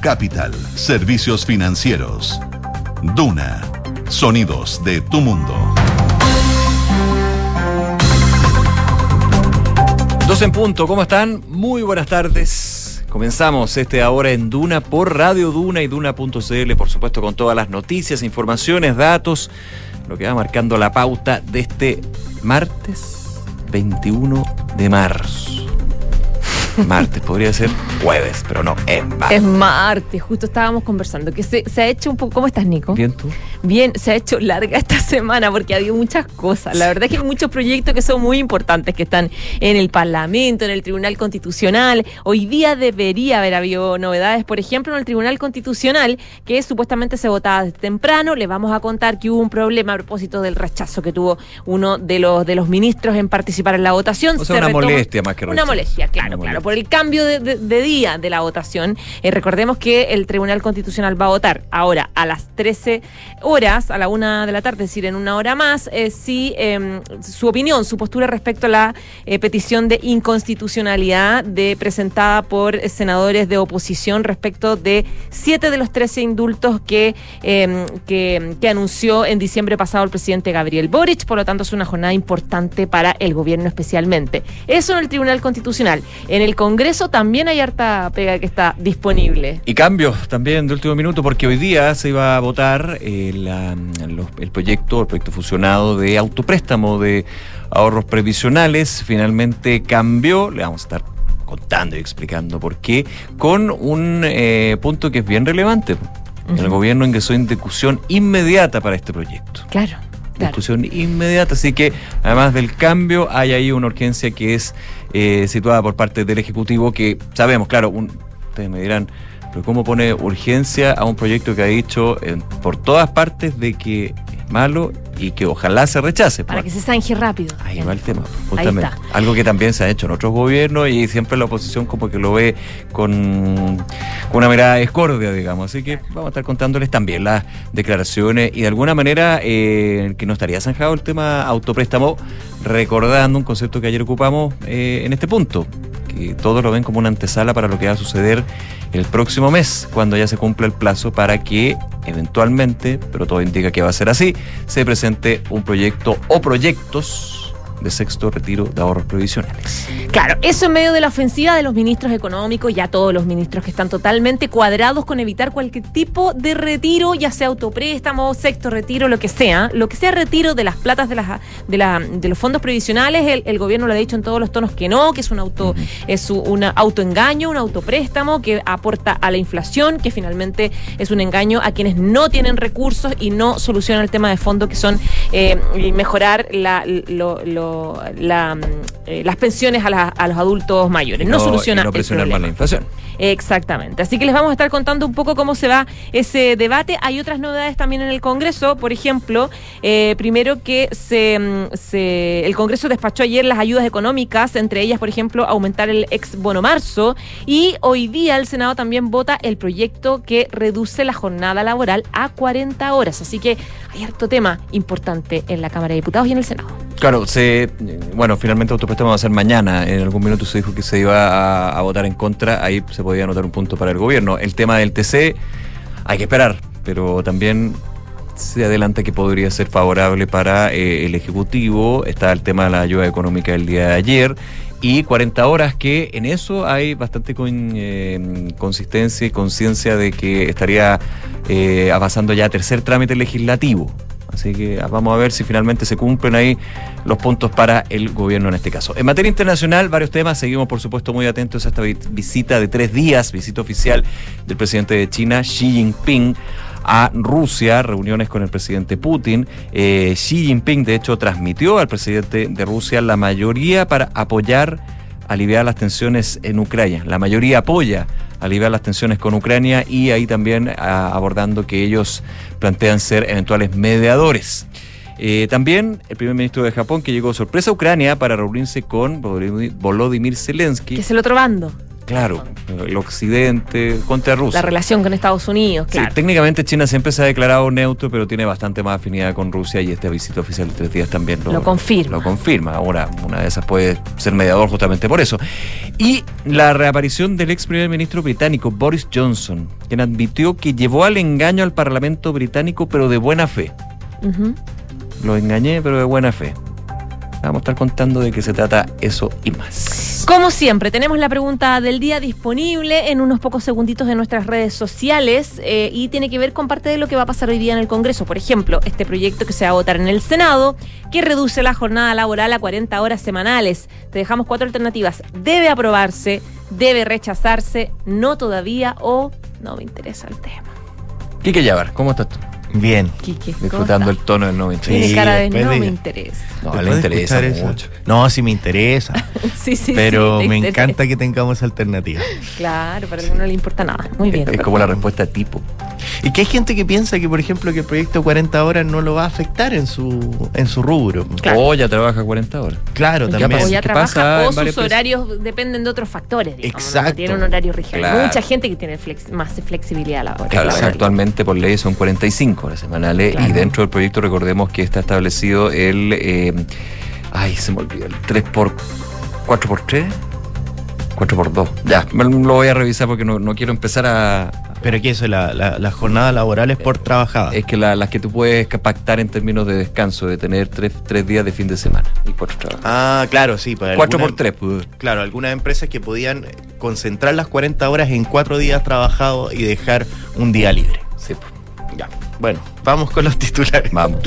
Capital, servicios financieros. Duna, sonidos de tu mundo. 2 en punto, ¿cómo están? Muy buenas tardes. Comenzamos Ahora en Duna por Radio Duna y Duna.cl, por supuesto, con todas las noticias, informaciones, datos, lo que va marcando la pauta de este martes 21 de marzo. Martes, podría ser jueves, pero no, es martes. Es martes, justo estábamos conversando, que se ha hecho un poco... ¿Cómo estás, Nico? Bien, ¿tú? Bien, se ha hecho larga esta semana porque ha habido muchas cosas. La verdad es que hay muchos proyectos que son muy importantes, que están en el Parlamento, en el Tribunal Constitucional. Hoy día debería haber habido novedades, por ejemplo, en el Tribunal Constitucional, que supuestamente se votaba desde temprano. Les vamos a contar que hubo un problema a propósito del rechazo que tuvo uno de los ministros en participar en la votación. O sea, una molestia más que rechazo. Una molestia, claro, por el cambio de día de la votación. Recordemos que el Tribunal Constitucional va a votar ahora a las 13 horas, a la 1 de la tarde, es decir, en una hora más, su opinión, su postura respecto a la petición de inconstitucionalidad presentada por senadores de oposición respecto de 7 de los 13 indultos que anunció en diciembre pasado el presidente Gabriel Boric. Por lo tanto, es una jornada importante para el gobierno especialmente. Eso en el Tribunal Constitucional. En el Congreso también hay harta pega que está disponible. Y cambios también de último minuto, porque hoy día se iba a votar el proyecto fusionado de autopréstamo de ahorros previsionales. Finalmente cambió, le vamos a estar contando y explicando por qué, con un punto que es bien relevante. El gobierno ingresó en discusión inmediata para este proyecto. Claro. Discusión inmediata, así que además del cambio hay ahí una urgencia que es situada por parte del Ejecutivo, que sabemos, claro, ustedes me dirán, pero ¿cómo pone urgencia a un proyecto que ha dicho por todas partes de que es malo y que ojalá se rechace? Para que se zanje rápido. Ahí va el tema, justamente. Algo que también se ha hecho en otros gobiernos y siempre la oposición como que lo ve con una mirada de discordia, digamos. Así que vamos a estar contándoles también las declaraciones y de alguna manera que no estaría zanjado el tema autopréstamo, recordando un concepto que ayer ocupamos en este punto, que todos lo ven como una antesala para lo que va a suceder el próximo mes, cuando ya se cumpla el plazo para que eventualmente, pero todo indica que va a ser así, se presente un proyecto o proyectos de sexto retiro de ahorros previsionales. Claro, eso en medio de la ofensiva de los ministros económicos, ya todos los ministros que están totalmente cuadrados con evitar cualquier tipo de retiro, ya sea autopréstamo, sexto retiro, lo que sea retiro de las platas de los fondos previsionales. El gobierno lo ha dicho en todos los tonos que no, que es un autoengaño, un autopréstamo que aporta a la inflación, que finalmente es un engaño a quienes no tienen recursos y no soluciona el tema de fondo, que son mejorar las pensiones a los adultos mayores. No soluciona no presionar el más problema. la inflación. Exactamente. Así que les vamos a estar contando un poco cómo se va ese debate. Hay otras novedades también en el Congreso. Por ejemplo, primero que el Congreso despachó ayer las ayudas económicas, entre ellas, por ejemplo, aumentar el ex bono marzo. Y hoy día el Senado también vota el proyecto que reduce la jornada laboral a 40 horas. Así que hay harto tema importante en la Cámara de Diputados y en el Senado. Claro, finalmente autopréstamo va a ser mañana. En algún minuto se dijo que se iba a votar en contra. Ahí se podía anotar un punto para el gobierno. El tema del TC hay que esperar, pero también se adelanta que podría ser favorable para el Ejecutivo. Está el tema de la ayuda económica del día de ayer y 40 horas, que en eso hay bastante consistencia y conciencia de que estaría avanzando ya tercer trámite legislativo. Así que vamos a ver si finalmente se cumplen ahí los puntos para el gobierno en este caso. En materia internacional, varios temas. Seguimos, por supuesto, muy atentos a esta visita de 3 días, visita oficial del presidente de China, Xi Jinping, a Rusia, reuniones con el presidente Putin. Xi Jinping, de hecho, transmitió al presidente de Rusia la mayoría para aliviar las tensiones en Ucrania. La mayoría apoya aliviar las tensiones con Ucrania y ahí también abordando que ellos plantean ser eventuales mediadores. También el primer ministro de Japón, que llegó sorpresa a Ucrania para reunirse con Volodymyr Zelensky. Que es el otro bando. Claro, el occidente contra Rusia. La relación con Estados Unidos, claro. Sí, técnicamente China siempre se ha declarado neutro, pero tiene bastante más afinidad con Rusia y esta visita oficial de 3 días también lo confirma. Lo confirma. Ahora, una de esas puede ser mediador justamente por eso. Y la reaparición del ex primer ministro británico, Boris Johnson, quien admitió que llevó al engaño al Parlamento británico, pero de buena fe. Ujú. Lo engañé, pero de buena fe. Vamos a estar contando de qué se trata eso y más. Como siempre, tenemos la pregunta del día disponible en unos pocos segunditos en nuestras redes sociales y tiene que ver con parte de lo que va a pasar hoy día en el Congreso. Por ejemplo, este proyecto que se va a votar en el Senado, que reduce la jornada laboral a 40 horas semanales. Te dejamos 4 alternativas. Debe aprobarse, debe rechazarse, no todavía o no me interesa el tema. Quique Yabar, ¿cómo estás tú? Bien. Quique, ¿cómo Disfrutando está? el tono del 90. Tiene Sí, cara de después no de- me interesa. No, ¿Te le puedes interesa escuchar eso? mucho. No, sí me interesa. Sí, Pero te me interesa. encanta que tengamos alternativas. Claro, para alguno no le importa nada. Muy bien. Es como la respuesta tipo. Y que hay gente que piensa que, por ejemplo, que el proyecto 40 horas no lo va a afectar en su rubro. Claro. O ya trabaja 40 horas. Claro, Ya también. O ya ¿Qué trabaja, pasa o en varias sus empresas? horarios dependen de otros factores, digamos. Exacto. No tiene un horario rígido. Claro. Hay mucha gente que tiene más flexibilidad laboral. Claro, laboral. actualmente por ley son 45 horas semanales Claro. y dentro del proyecto recordemos que está establecido el... se me olvidó, el 4x3, 4x2. Ya, lo voy a revisar porque no quiero empezar a... Pero que eso, la jornada laboral es por trabajada. Es que las que tú puedes pactar en términos de descanso, de tener 3 días de fin de semana y 4 trabajos. Ah, claro, sí. Para 4x3, pues. Claro, algunas empresas que podían concentrar las 40 horas en 4 días trabajados y dejar un día libre. Sí, pues. Ya. Bueno, vamos con los titulares. Vamos.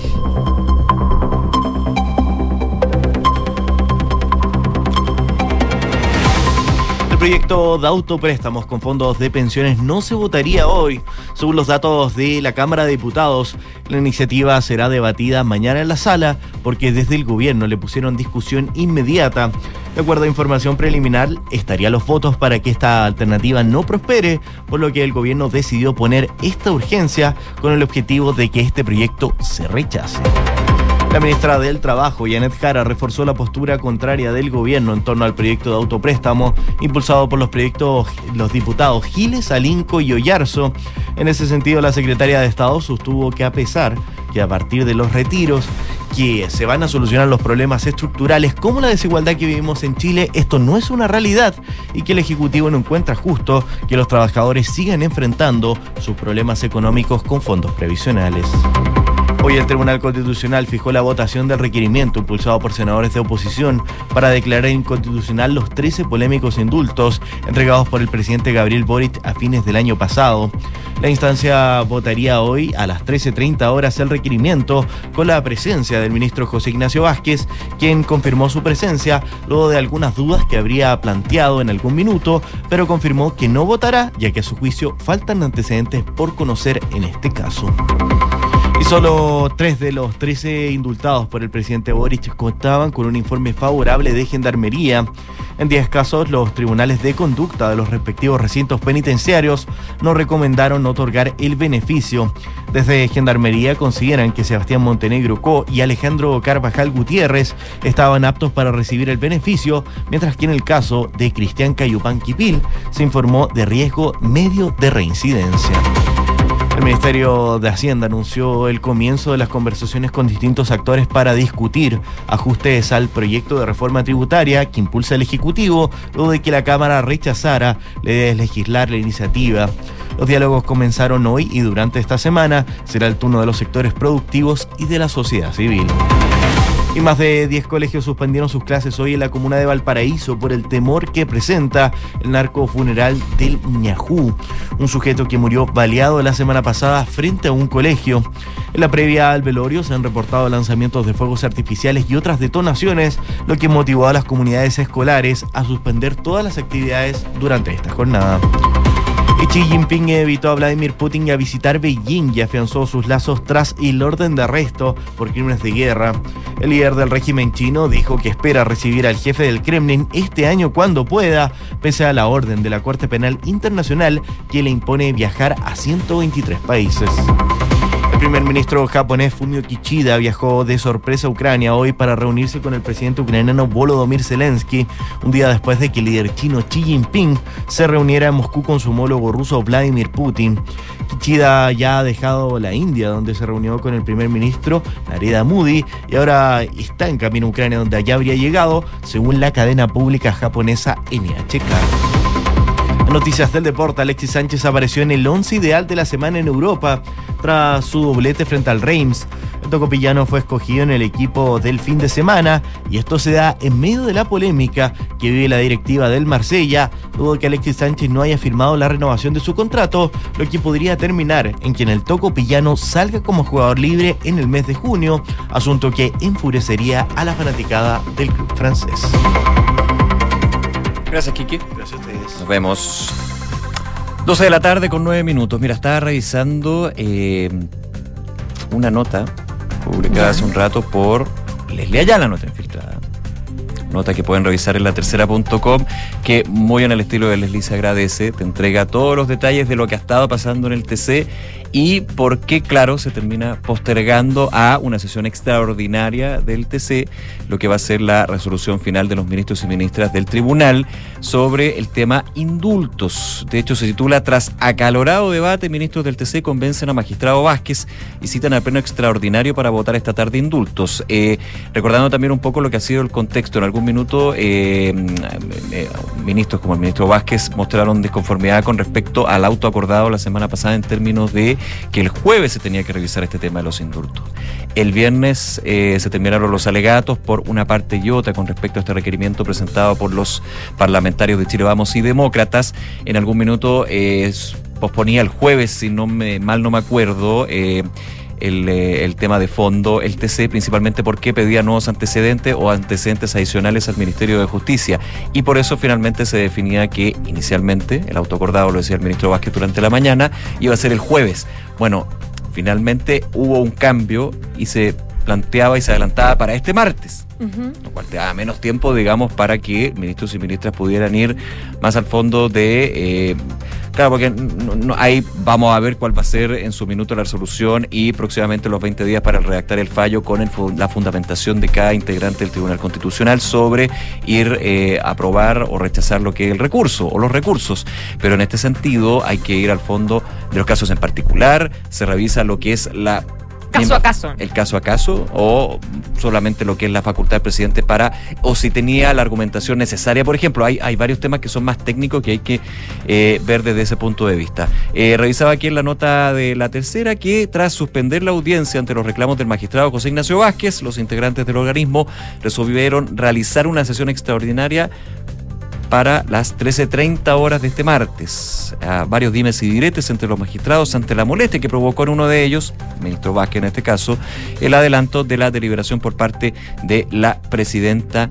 El proyecto de autopréstamos con fondos de pensiones no se votaría hoy. Según los datos de la Cámara de Diputados, la iniciativa será debatida mañana en la sala porque desde el gobierno le pusieron discusión inmediata. De acuerdo a información preliminar, estarían los votos para que esta alternativa no prospere, por lo que el gobierno decidió poner esta urgencia con el objetivo de que este proyecto se rechace. La ministra del Trabajo, Janet Jara, reforzó la postura contraria del gobierno en torno al proyecto de autopréstamo impulsado por los diputados Giles, Alinco y Oyarzo. En ese sentido, la secretaria de Estado sostuvo que a pesar que a partir de los retiros que se van a solucionar los problemas estructurales como la desigualdad que vivimos en Chile, esto no es una realidad y que el Ejecutivo no encuentra justo que los trabajadores sigan enfrentando sus problemas económicos con fondos previsionales. Hoy el Tribunal Constitucional fijó la votación del requerimiento impulsado por senadores de oposición para declarar inconstitucional los 13 polémicos indultos entregados por el presidente Gabriel Boric a fines del año pasado. La instancia votaría hoy a las 13:30 horas el requerimiento con la presencia del ministro José Ignacio Vázquez, quien confirmó su presencia luego de algunas dudas que habría planteado en algún minuto, pero confirmó que no votará ya que a su juicio faltan antecedentes por conocer en este caso. Y solo 3 de los 13 indultados por el presidente Boric contaban con un informe favorable de Gendarmería. En 10 casos, los tribunales de conducta de los respectivos recintos penitenciarios no recomendaron otorgar el beneficio. Desde Gendarmería consideran que Sebastián Montenegro Co y Alejandro Carvajal Gutiérrez estaban aptos para recibir el beneficio, mientras que en el caso de Cristian Cayupán Quipil se informó de riesgo medio de reincidencia. El Ministerio de Hacienda anunció el comienzo de las conversaciones con distintos actores para discutir ajustes al proyecto de reforma tributaria que impulsa el Ejecutivo luego de que la Cámara rechazara legislar la iniciativa. Los diálogos comenzaron hoy y durante esta semana será el turno de los sectores productivos y de la sociedad civil. Y más de 10 colegios suspendieron sus clases hoy en la comuna de Valparaíso por el temor que presenta el narcofuneral del Ñajú, un sujeto que murió baleado la semana pasada frente a un colegio. En la previa al velorio se han reportado lanzamientos de fuegos artificiales y otras detonaciones, lo que motivó a las comunidades escolares a suspender todas las actividades durante esta jornada. Y Xi Jinping invitó a Vladimir Putin a visitar Beijing y afianzó sus lazos tras el orden de arresto por crímenes de guerra. El líder del régimen chino dijo que espera recibir al jefe del Kremlin este año cuando pueda, pese a la orden de la Corte Penal Internacional que le impone viajar a 123 países. El primer ministro japonés Fumio Kishida viajó de sorpresa a Ucrania hoy para reunirse con el presidente ucraniano Volodymyr Zelensky, un día después de que el líder chino Xi Jinping se reuniera en Moscú con su homólogo ruso Vladimir Putin. Kishida ya ha dejado la India, donde se reunió con el primer ministro Narendra Modi, y ahora está en camino a Ucrania, donde allá habría llegado, según la cadena pública japonesa NHK. Noticias del deporte. Alexis Sánchez apareció en el 11 ideal de la semana en Europa tras su doblete frente al Reims. El tocopillano fue escogido en el equipo del fin de semana y esto se da en medio de la polémica que vive la directiva del Marsella luego de que Alexis Sánchez no haya firmado la renovación de su contrato, lo que podría terminar en que el tocopillano salga como jugador libre en el mes de junio, asunto que enfurecería a la fanaticada del club francés. Gracias, Kiki. Gracias a ustedes. Nos vemos. 12 de la tarde con 9 minutos. Mira, estaba revisando una nota publicada hace un rato por Leslie Ayala, nuestra infiltrada. Nota que pueden revisar en latercera.com, que muy en el estilo de Leslie se agradece, te entrega todos los detalles de lo que ha estado pasando en el TC y por qué, claro, se termina postergando a una sesión extraordinaria del TC, lo que va a ser la resolución final de los ministros y ministras del tribunal sobre el tema indultos. De hecho, se titula: tras acalorado debate, ministros del TC convencen a magistrado Vázquez y citan al pleno extraordinario para votar esta tarde indultos. Recordando también un poco lo que ha sido el contexto, en algún minuto ministros como el ministro Vázquez mostraron desconformidad con respecto al auto acordado la semana pasada en términos de que el jueves se tenía que revisar este tema de los indultos. El viernes se terminaron los alegatos por una parte y otra con respecto a este requerimiento presentado por los parlamentarios de Chile Vamos y Demócratas. En algún minuto posponía el jueves, si mal no me acuerdo, el tema de fondo, el TC, principalmente porque pedía nuevos antecedentes o antecedentes adicionales al Ministerio de Justicia, y por eso finalmente se definía que inicialmente el auto acordado, lo decía el ministro Vázquez durante la mañana, iba a ser el jueves. Bueno, finalmente hubo un cambio y se planteaba y se adelantaba para este martes, lo cual te da menos tiempo, digamos, para que ministros y ministras pudieran ir más al fondo de... claro, porque ahí vamos a ver cuál va a ser en su minuto la resolución y próximamente los 20 días para redactar el fallo con la fundamentación de cada integrante del Tribunal Constitucional sobre ir a aprobar o rechazar lo que es el recurso o los recursos. Pero en este sentido hay que ir al fondo de los casos en particular, se revisa lo que es la... Caso a caso. El caso a caso, o solamente lo que es la facultad del presidente para, o si tenía la argumentación necesaria. Por ejemplo, hay varios temas que son más técnicos que hay que ver desde ese punto de vista. Revisaba aquí en la nota de La Tercera que tras suspender la audiencia ante los reclamos del magistrado José Ignacio Vázquez, los integrantes del organismo resolvieron realizar una sesión extraordinaria para las 13:30 horas de este martes. Varios dimes y diretes entre los magistrados ante la molestia que provocó en uno de ellos, el ministro Vázquez en este caso, el adelanto de la deliberación por parte de la presidenta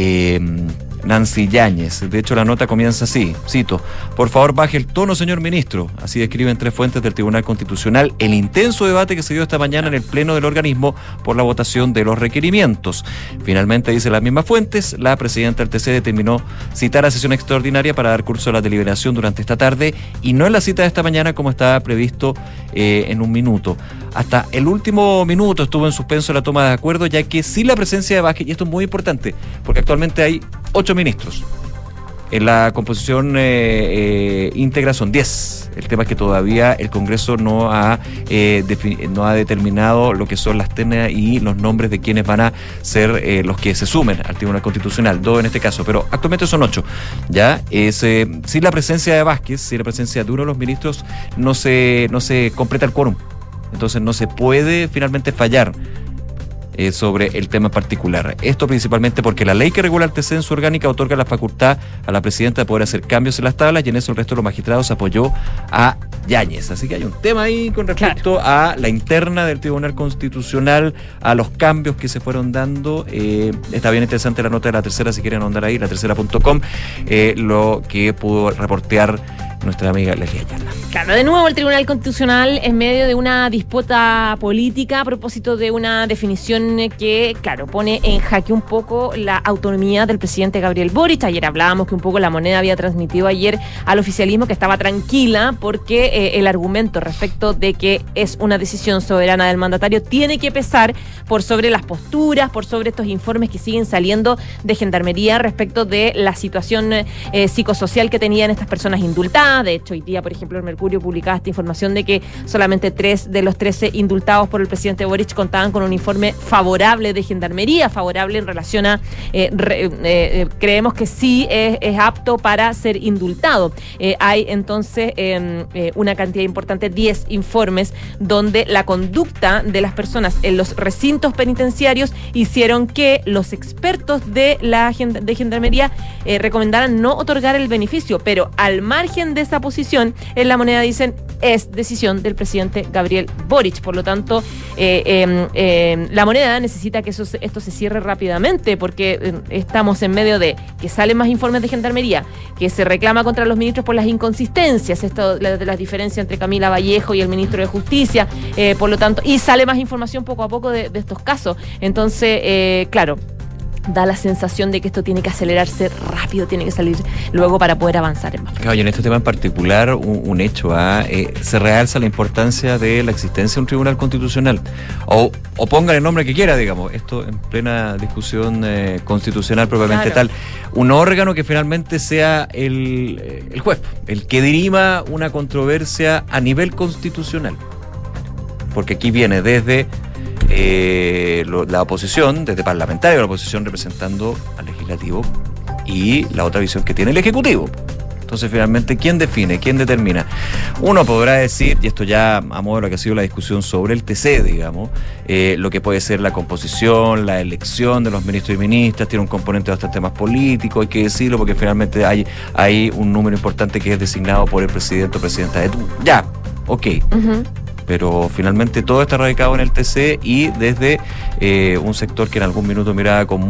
Nancy Yáñez. De hecho, la nota comienza así, cito: por favor, baje el tono, señor ministro. Así describen 3 fuentes del Tribunal Constitucional el intenso debate que se dio esta mañana en el pleno del organismo por la votación de los requerimientos. Finalmente, dice las mismas fuentes, la presidenta del TC determinó citar a sesión extraordinaria para dar curso a la deliberación durante esta tarde y no en la cita de esta mañana como estaba previsto en un minuto. Hasta el último minuto estuvo en suspenso la toma de acuerdo, ya que sin la presencia de Vázquez, y esto es muy importante, porque actualmente hay 8 ministros. En la composición íntegra son 10. El tema es que todavía el Congreso no ha determinado lo que son las ternas y los nombres de quienes van a ser los que se sumen al Tribunal Constitucional, 2 en este caso, pero actualmente son 8. ¿Ya? Sin la presencia de Vázquez, sin la presencia de uno de los ministros, no se completa el quórum. Entonces no se puede finalmente fallar sobre el tema particular. Esto principalmente porque la ley que regula el TC en su orgánica otorga la facultad a la presidenta de poder hacer cambios en las tablas, y en eso el resto de los magistrados apoyó a Yáñez. Así que hay un tema ahí con respecto a la interna del Tribunal Constitucional, a los cambios que se fueron dando. Está bien interesante la nota de La Tercera, si quieren ahondar ahí, latercera.com, lo que pudo reportear nuestra amiga Leslie Ayala. Claro, de nuevo el Tribunal Constitucional en medio de una disputa política a propósito de una definición que, claro, pone en jaque un poco la autonomía del presidente Gabriel Boric. Ayer hablábamos que un poco La Moneda había transmitido ayer al oficialismo que estaba tranquila porque el argumento respecto de que es una decisión soberana del mandatario tiene que pesar por sobre las posturas, por sobre estos informes que siguen saliendo de Gendarmería respecto de la situación psicosocial que tenían estas personas indultadas. De hecho, hoy día, por ejemplo, el Mercurio publicaba esta información de que solamente 3 de los 13 indultados por el presidente Boric contaban con un informe favorable de Gendarmería, favorable en relación a creemos que sí es apto para ser indultado. Hay entonces una cantidad importante, 10 informes, donde la conducta de las personas en los recintos penitenciarios hicieron que los expertos de Gendarmería recomendaran no otorgar el beneficio, pero al margen de esa posición, en La Moneda dicen es decisión del presidente Gabriel Boric. Por lo tanto, La Moneda necesita que esto se cierre rápidamente, porque estamos en medio de que salen más informes de Gendarmería, que se reclama contra los ministros por las inconsistencias, de las diferencias entre Camila Vallejo y el ministro de Justicia, por lo tanto, y sale más información poco a poco de estos casos. Entonces, claro, da la sensación de que esto tiene que acelerarse rápido, tiene que salir luego para poder avanzar en más. Claro, y en este tema en particular, un hecho, se realza la importancia de la existencia de un tribunal constitucional. O pongan el nombre que quiera, digamos, esto en plena discusión constitucional propiamente tal. Un órgano que finalmente sea el juez, el que dirima una controversia a nivel constitucional. Porque aquí viene desde la oposición, desde parlamentario, la oposición representando al legislativo y la otra visión que tiene el ejecutivo. Entonces, finalmente, ¿quién define? ¿Quién determina? Uno podrá decir, y esto ya a modo de lo que ha sido la discusión sobre el TC, digamos, lo que puede ser la composición, la elección de los ministros y ministras, tiene un componente bastante más político, hay que decirlo, porque finalmente hay un número importante que es designado por el presidente o presidenta de turno. Ya, ok. Pero finalmente todo está radicado en el TC y desde un sector que en algún minuto miraba con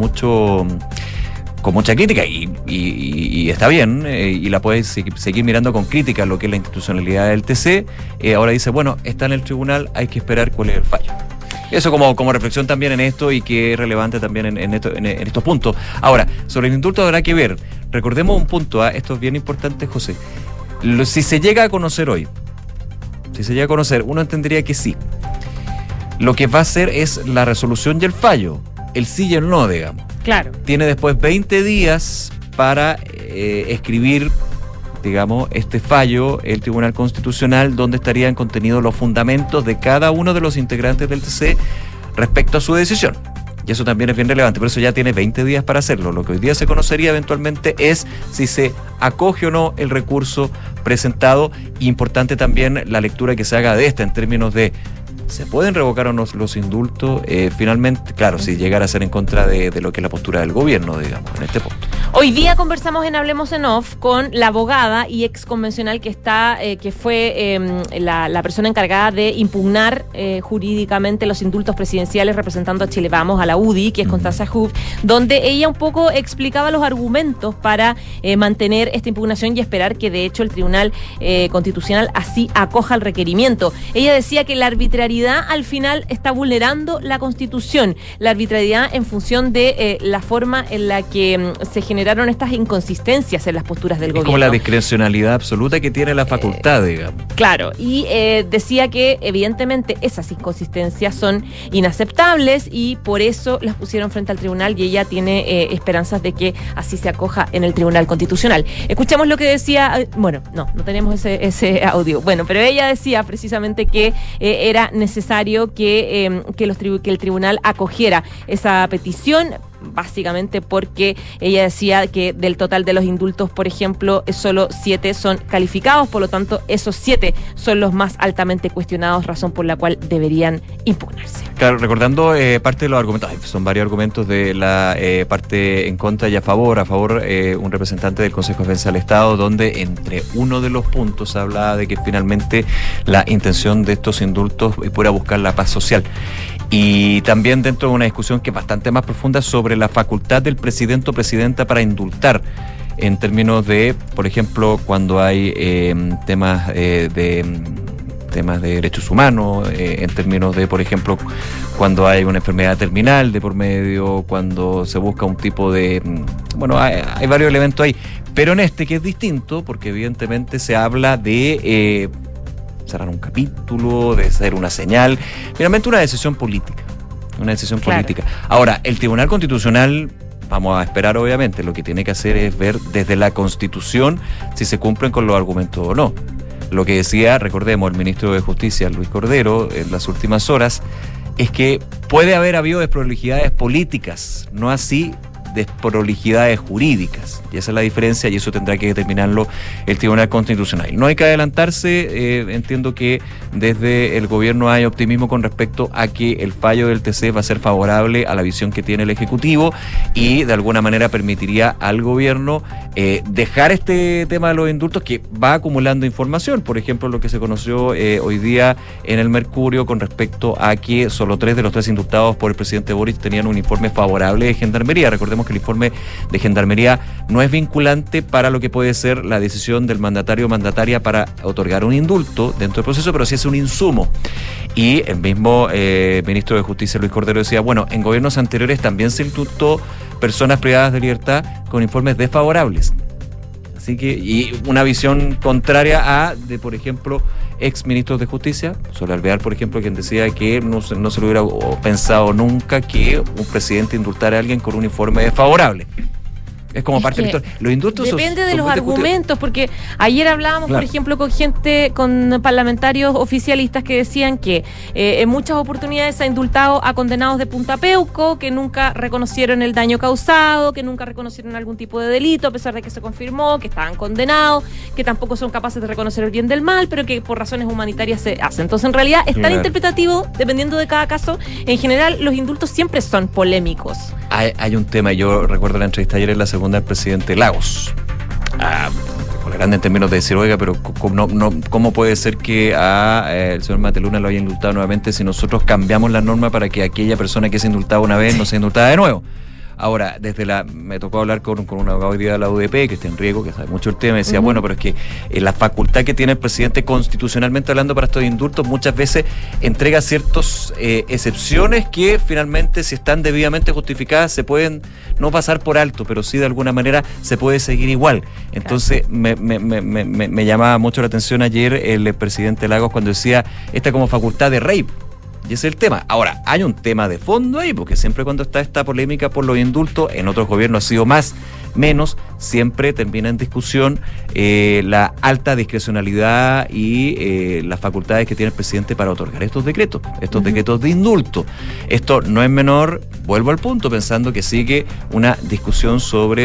mucha crítica y está bien, y la puede seguir mirando con crítica lo que es la institucionalidad del TC, ahora dice, bueno, está en el tribunal, hay que esperar cuál es el fallo. Eso como reflexión también en esto y que es relevante también en estos puntos. Ahora, sobre el indulto habrá que ver, recordemos un punto, esto es bien importante, José, si se llega a conocer hoy, uno entendería que sí. Lo que va a hacer es la resolución y el fallo, el sí y el no, digamos. Claro. Tiene después 20 días para escribir, digamos, este fallo, el Tribunal Constitucional, donde estarían contenidos los fundamentos de cada uno de los integrantes del TC respecto a su decisión. Y eso también es bien relevante, por eso ya tiene 20 días para hacerlo. Lo que hoy día se conocería eventualmente es si se acoge o no el recurso presentado. Importante también la lectura que se haga de esta en términos de ¿se pueden revocar o no los indultos? Finalmente, claro, si llegara a ser en contra de lo que es la postura del gobierno, digamos, en este punto. Hoy día conversamos en Hablemos en Off con la abogada y ex convencional que fue la persona encargada de impugnar jurídicamente los indultos presidenciales representando a Chile Vamos, a la UDI, que es Constanza Hoof, donde ella un poco explicaba los argumentos para mantener esta impugnación y esperar que de hecho el Tribunal Constitucional así acoja el requerimiento. Ella decía que la arbitrariedad al final está vulnerando la Constitución, la arbitrariedad en función de la forma en la que se generaron estas inconsistencias en las posturas del gobierno. Como la discrecionalidad absoluta que tiene la facultad, digamos. Claro, y decía que evidentemente esas inconsistencias son inaceptables y por eso las pusieron frente al tribunal y ella tiene esperanzas de que así se acoja en el Tribunal Constitucional. Escuchamos lo que decía, bueno, no tenemos ese audio, bueno, pero ella decía precisamente que era necesario que el tribunal acogiera esa petición, básicamente porque ella decía que del total de los indultos, por ejemplo, solo 7 son calificados, por lo tanto, esos 7 son los más altamente cuestionados, razón por la cual deberían impugnarse. Claro, recordando parte de los argumentos, son varios argumentos de la parte en contra y a favor, un representante del Consejo de Defensa del Estado, donde entre uno de los puntos hablaba de que finalmente la intención de estos indultos fuera buscar la paz social. Y también dentro de una discusión que es bastante más profunda sobre la facultad del presidente o presidenta para indultar. en términos de, por ejemplo, cuando hay temas de derechos humanos, en términos de, por ejemplo, cuando hay una enfermedad terminal de por medio, cuando se busca un tipo de... Bueno, hay varios elementos ahí, pero en este que es distinto, porque evidentemente se habla de cerrar un capítulo, de hacer una señal, finalmente una decisión política. Ahora, el Tribunal Constitucional... Vamos a esperar, obviamente. Lo que tiene que hacer es ver desde la Constitución si se cumplen con los argumentos o no. Lo que decía, recordemos, el ministro de Justicia, Luis Cordero, en las últimas horas, es que puede haber habido desprolijidades políticas, no así desprolijidades jurídicas. Y esa es la diferencia y eso tendrá que determinarlo el Tribunal Constitucional. No hay que adelantarse, entiendo que desde el gobierno hay optimismo con respecto a que el fallo del TC va a ser favorable a la visión que tiene el Ejecutivo y de alguna manera permitiría al gobierno dejar este tema de los indultos que va acumulando información. Por ejemplo, lo que se conoció hoy día en el Mercurio con respecto a que solo 3 de los 3 indultados por el presidente Boric tenían un informe favorable de Gendarmería. Recordemos que el informe de Gendarmería no es vinculante para lo que puede ser la decisión del mandatario o mandataria para otorgar un indulto dentro del proceso, pero sí es un insumo. Y el mismo ministro de Justicia, Luis Cordero, decía, bueno, en gobiernos anteriores también se indultó personas privadas de libertad con informes desfavorables. Así que, y una visión contraria a, de por ejemplo, ex ministros de Justicia, Soler Alvear, por ejemplo, quien decía que no se lo hubiera pensado nunca que un presidente indultara a alguien con un informe desfavorable. Es como parte de la historia. Los indultos depende de los argumentos, porque ayer hablábamos, por ejemplo, con parlamentarios oficialistas que decían que en muchas oportunidades se ha indultado a condenados de Punta Peuco, que nunca reconocieron el daño causado, que nunca reconocieron algún tipo de delito, a pesar de que se confirmó que estaban condenados, que tampoco son capaces de reconocer el bien del mal, pero que por razones humanitarias se hace. Entonces, en realidad, es tan interpretativo, dependiendo de cada caso. En general, los indultos siempre son polémicos. Hay un tema, yo recuerdo la entrevista ayer en la segunda del presidente Lagos. Grande en términos de decir, oiga, pero ¿cómo puede ser que el señor Mateluna lo haya indultado nuevamente si nosotros cambiamos la norma para que aquella persona que se indultaba una vez no se indultaba de nuevo? Ahora, me tocó hablar con un abogado hoy día de la UDP, Cristian Riego, que sabe mucho el tema, y decía, bueno, pero es que la facultad que tiene el presidente constitucionalmente hablando para estos indultos muchas veces entrega ciertas excepciones que finalmente, si están debidamente justificadas, se pueden no pasar por alto, pero sí de alguna manera se puede seguir igual. Entonces, me llamaba mucho la atención ayer el presidente Lagos cuando decía, esta como facultad de rey. Y ese es el tema. Ahora, hay un tema de fondo ahí, porque siempre cuando está esta polémica por los indultos, en otros gobiernos ha sido menos, siempre termina en discusión la alta discrecionalidad y las facultades que tiene el presidente para otorgar estos decretos de indulto. Esto no es menor, vuelvo al punto, pensando que sigue una discusión sobre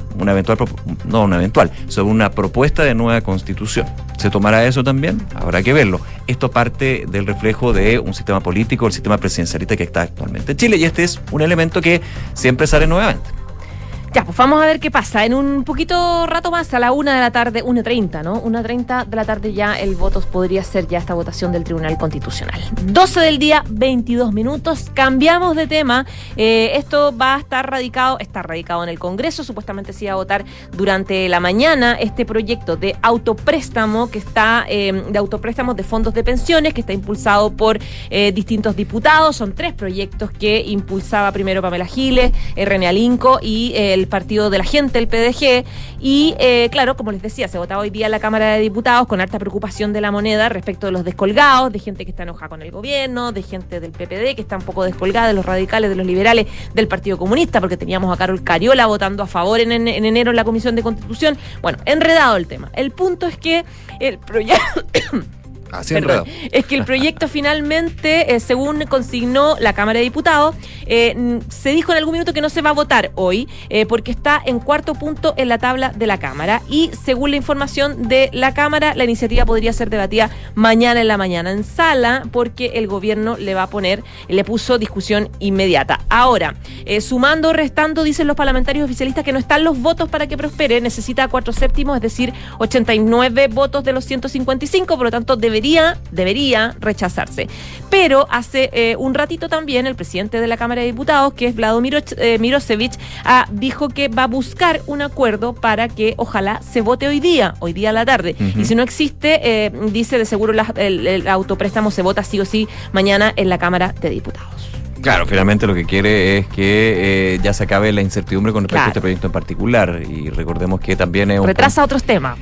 sobre una propuesta de nueva constitución. ¿Se tomará eso también? Habrá que verlo. Esto parte del reflejo de un sistema político, el sistema presidencialista que está actualmente en Chile, y este es un elemento que siempre sale nuevamente. Ya, pues vamos a ver qué pasa. En un poquito rato más, a la 1 de la tarde, 1:30, ¿no? 1:30 de la tarde ya el voto podría ser ya esta votación del Tribunal Constitucional. 12 del día, 22 minutos. Cambiamos de tema. Esto va a está radicado en el Congreso. Supuestamente se iba a votar durante la mañana este proyecto de autopréstamo que está, de autopréstamos de fondos de pensiones, que está impulsado por distintos diputados. Son 3 proyectos que impulsaba primero Pamela Giles, René Alinco y el Partido de la Gente, el PDG, y claro, como les decía, se votaba hoy día en la Cámara de Diputados con harta preocupación de la moneda respecto de los descolgados, de gente que está enojada con el gobierno, de gente del PPD que está un poco descolgada, de los radicales, de los liberales, del Partido Comunista, porque teníamos a Carol Cariola votando a favor en enero en la Comisión de Constitución. Bueno, enredado el tema. El punto es que el proyecto... es que el proyecto finalmente, según consignó la Cámara de Diputados, se dijo en algún minuto que no se va a votar hoy, porque está en 4º punto en la tabla de la Cámara, y según la información de la Cámara, la iniciativa podría ser debatida mañana en la mañana en sala, porque el gobierno le puso discusión inmediata. Ahora, sumando o restando, dicen los parlamentarios oficialistas que no están los votos para que prospere, necesita 4/7, es decir, 89 votos de los 155, por lo tanto debería debería rechazarse. Pero hace un ratito también el presidente de la Cámara de Diputados, que es Vlado Mirosevic, dijo que va a buscar un acuerdo para que ojalá se vote hoy día a la tarde. Y si no existe, dice, de seguro el autopréstamo se vota sí o sí mañana en la Cámara de Diputados. Claro, finalmente lo que quiere es que ya se acabe la incertidumbre con respecto a este proyecto en particular. Y recordemos que también es retrasa otros temas,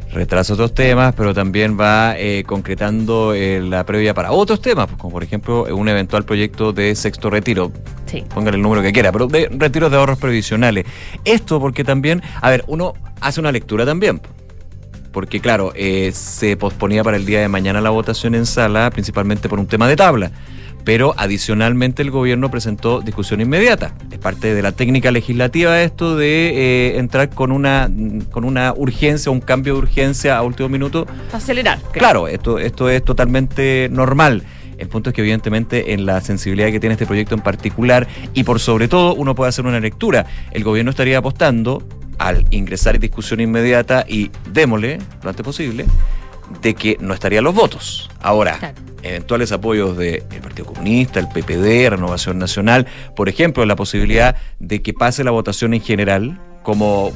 pero también va concretando la previa para otros temas, como por ejemplo un eventual proyecto de sexto retiro. Sí. Póngale el número que quiera, pero de retiros de ahorros previsionales. Esto porque también, uno hace una lectura también. Porque claro, se posponía para el día de mañana la votación en sala, principalmente por un tema de tabla. Pero adicionalmente el gobierno presentó discusión inmediata. Es parte de la técnica legislativa esto de entrar con una urgencia, un cambio de urgencia a último minuto. Acelerar. Claro, esto es totalmente normal. El punto es que evidentemente en la sensibilidad que tiene este proyecto en particular y por sobre todo uno puede hacer una lectura. El gobierno estaría apostando al ingresar en discusión inmediata y démosle lo antes posible de que no estarían los votos. Ahora, claro, eventuales apoyos del Partido Comunista, el PPD, Renovación Nacional, por ejemplo, la posibilidad de que pase la votación en general como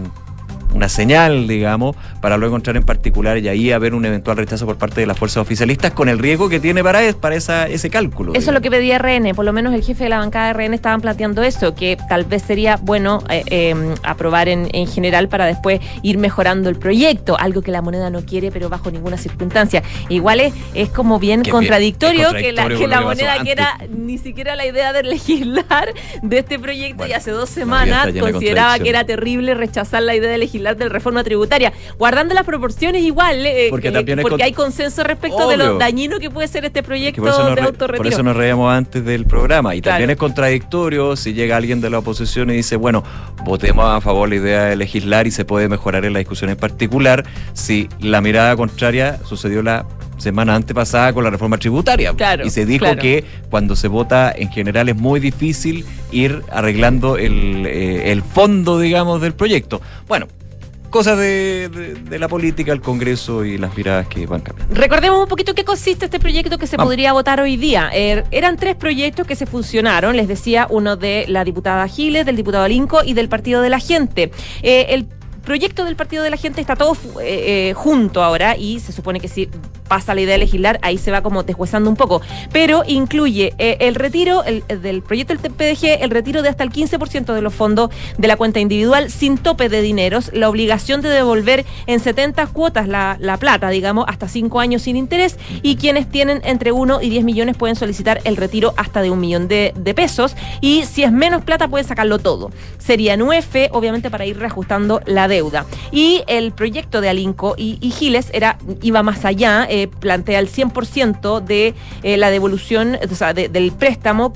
una señal, digamos, para luego entrar en particular y ahí haber un eventual rechazo por parte de las fuerzas oficialistas con el riesgo que tiene para ese cálculo. Eso digamos. Es lo que pedía RN, por lo menos el jefe de la bancada de RN estaban planteando eso, que tal vez sería bueno aprobar en general para después ir mejorando el proyecto, algo que la moneda no quiere, pero bajo ninguna circunstancia. Igual es como bien contradictorio que la moneda quiera ni siquiera la idea de legislar de este proyecto, bueno, y hace 2 semanas consideraba que era terrible rechazar la idea de legislar de reforma tributaria, guardando las proporciones igual, porque hay consenso respecto de lo dañino que puede ser este proyecto de autorretiro. Por eso nos reíamos antes del programa, y claro, también es contradictorio si llega alguien de la oposición y dice, bueno, votemos a favor la idea de legislar y se puede mejorar en la discusión en particular, si la mirada contraria sucedió la semana antepasada con la reforma tributaria, claro, y se dijo que cuando se vota en general es muy difícil ir arreglando el fondo, digamos, del proyecto. Bueno, cosas de la política, el Congreso y las miradas que van cambiando. Recordemos un poquito qué consiste este proyecto que se podría votar hoy día. Eran 3 proyectos que se fusionaron, les decía, uno de la diputada Giles, del diputado Alinco y del Partido de la Gente. El proyecto del Partido de la Gente está todo junto ahora y se supone que si pasa la idea de legislar, ahí se va como deshuesando un poco, pero incluye el retiro del proyecto del PDG, el retiro de hasta el 15% de los fondos de la cuenta individual sin tope de dineros, la obligación de devolver en 70 cuotas la plata, digamos, hasta 5 años sin interés, y quienes tienen entre 1 y 10 millones pueden solicitar el retiro hasta de 1 millón de pesos, y si es menos plata pueden sacarlo todo. Sería en UF, obviamente, para ir reajustando la deuda. Y el proyecto de Alinco y Giles iba más allá, plantea el 100% de la devolución, o sea, del préstamo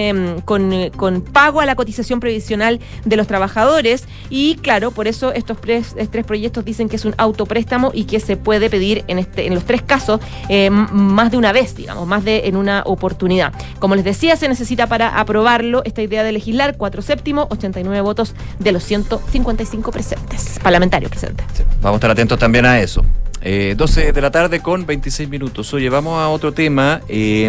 con pago a la cotización previsional de los trabajadores, y claro, por eso estos 3 proyectos dicen que es un autopréstamo y que se puede pedir en los 3 casos más de una vez, digamos, en una oportunidad. Como les decía, se necesita para aprobarlo esta idea de legislar 4/7, 89 votos de los 155 parlamentarios presentes. Sí, vamos a estar atentos también a eso. 12 de la tarde con 26 minutos. Oye, vamos a otro tema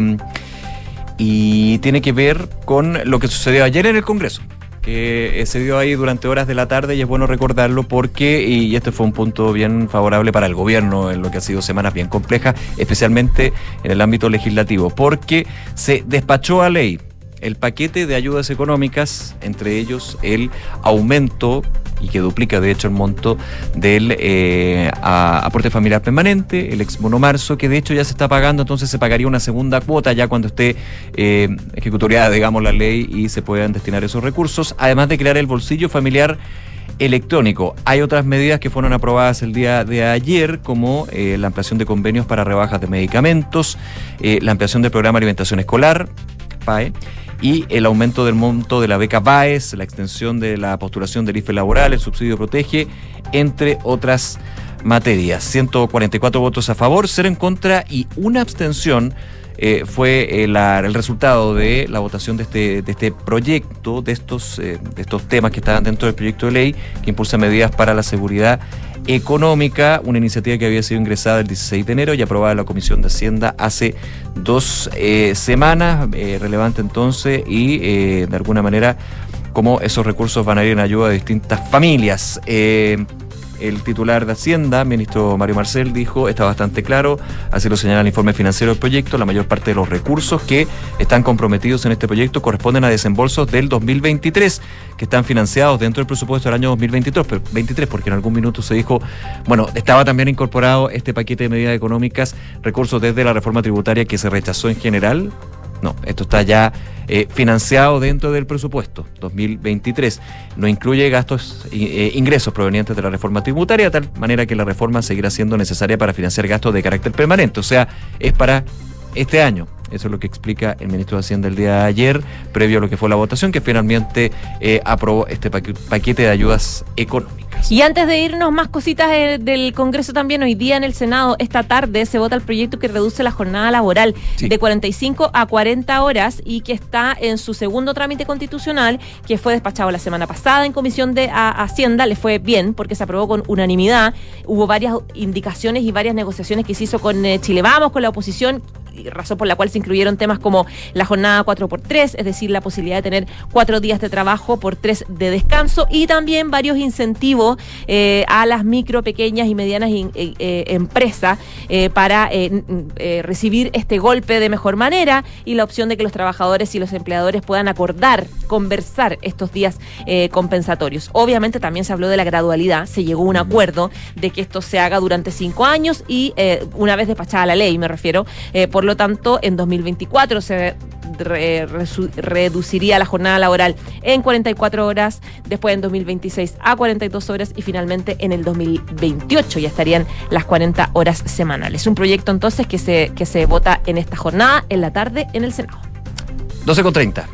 y tiene que ver con lo que sucedió ayer en el Congreso, que se dio ahí durante horas de la tarde, y es bueno recordarlo porque, y este fue un punto bien favorable para el gobierno en lo que ha sido semanas bien complejas, especialmente en el ámbito legislativo, porque se despachó a ley el paquete de ayudas económicas, entre ellos el aumento, y que duplica de hecho el monto del aporte familiar permanente, el ex bono marzo, que de hecho ya se está pagando, entonces se pagaría una segunda cuota ya cuando esté ejecutoriada, digamos, la ley y se puedan destinar esos recursos, además de crear el bolsillo familiar electrónico. Hay otras medidas que fueron aprobadas el día de ayer, como la ampliación de convenios para rebajas de medicamentos, la ampliación del programa de alimentación escolar, PAE, y el aumento del monto de la beca BAES, la extensión de la postulación del IFE laboral, el subsidio Protege, entre otras materias. 144 votos a favor, 0 en contra y 1 abstención fue el resultado de la votación de este proyecto, de estos temas que estaban dentro del proyecto de ley que impulsa medidas para la seguridad económica, una iniciativa que había sido ingresada el 16 de enero y aprobada en la Comisión de Hacienda hace 2 semanas, relevante entonces, y de alguna manera cómo esos recursos van a ir en ayuda de distintas familias. El titular de Hacienda, ministro Mario Marcel, dijo, está bastante claro, así lo señala el informe financiero del proyecto, la mayor parte de los recursos que están comprometidos en este proyecto corresponden a desembolsos del 2023, que están financiados dentro del presupuesto del año 2023, porque en algún minuto se dijo, bueno, estaba también incorporado este paquete de medidas económicas, recursos desde la reforma tributaria que se rechazó en general. No, esto está ya financiado dentro del presupuesto 2023. No incluye gastos, ingresos provenientes de la reforma tributaria, de tal manera que la reforma seguirá siendo necesaria para financiar gastos de carácter permanente. O sea, es para este año. Eso es lo que explica el ministro de Hacienda el día de ayer, previo a lo que fue la votación, que finalmente aprobó este paquete de ayudas económicas. Y antes de irnos, más cositas del Congreso también. Hoy día en el Senado, esta tarde, se vota el proyecto que reduce la jornada laboral de 45 a 40 horas y que está en su segundo trámite constitucional, que fue despachado la semana pasada en Comisión de Hacienda. Le fue bien porque se aprobó con unanimidad. Hubo varias indicaciones y varias negociaciones que se hizo con Chile Vamos, con la oposición, razón por la cual se incluyeron temas como la jornada 4x3, es decir, la posibilidad de tener 4 días de trabajo por 3 de descanso, y también varios incentivos a las micro, pequeñas y medianas empresas para recibir este golpe de mejor manera, y la opción de que los trabajadores y los empleadores puedan conversar estos días compensatorios. Obviamente también se habló de la gradualidad, se llegó a un acuerdo de que esto se haga durante 5 años y una vez despachada la ley, me refiero, por lo tanto, en 2024 se reduciría la jornada laboral en 44 horas, después en 2026 a 42 horas y finalmente en el 2028 ya estarían las 40 horas semanales. Un proyecto entonces que se vota en esta jornada, en la tarde, en el Senado. 12:30.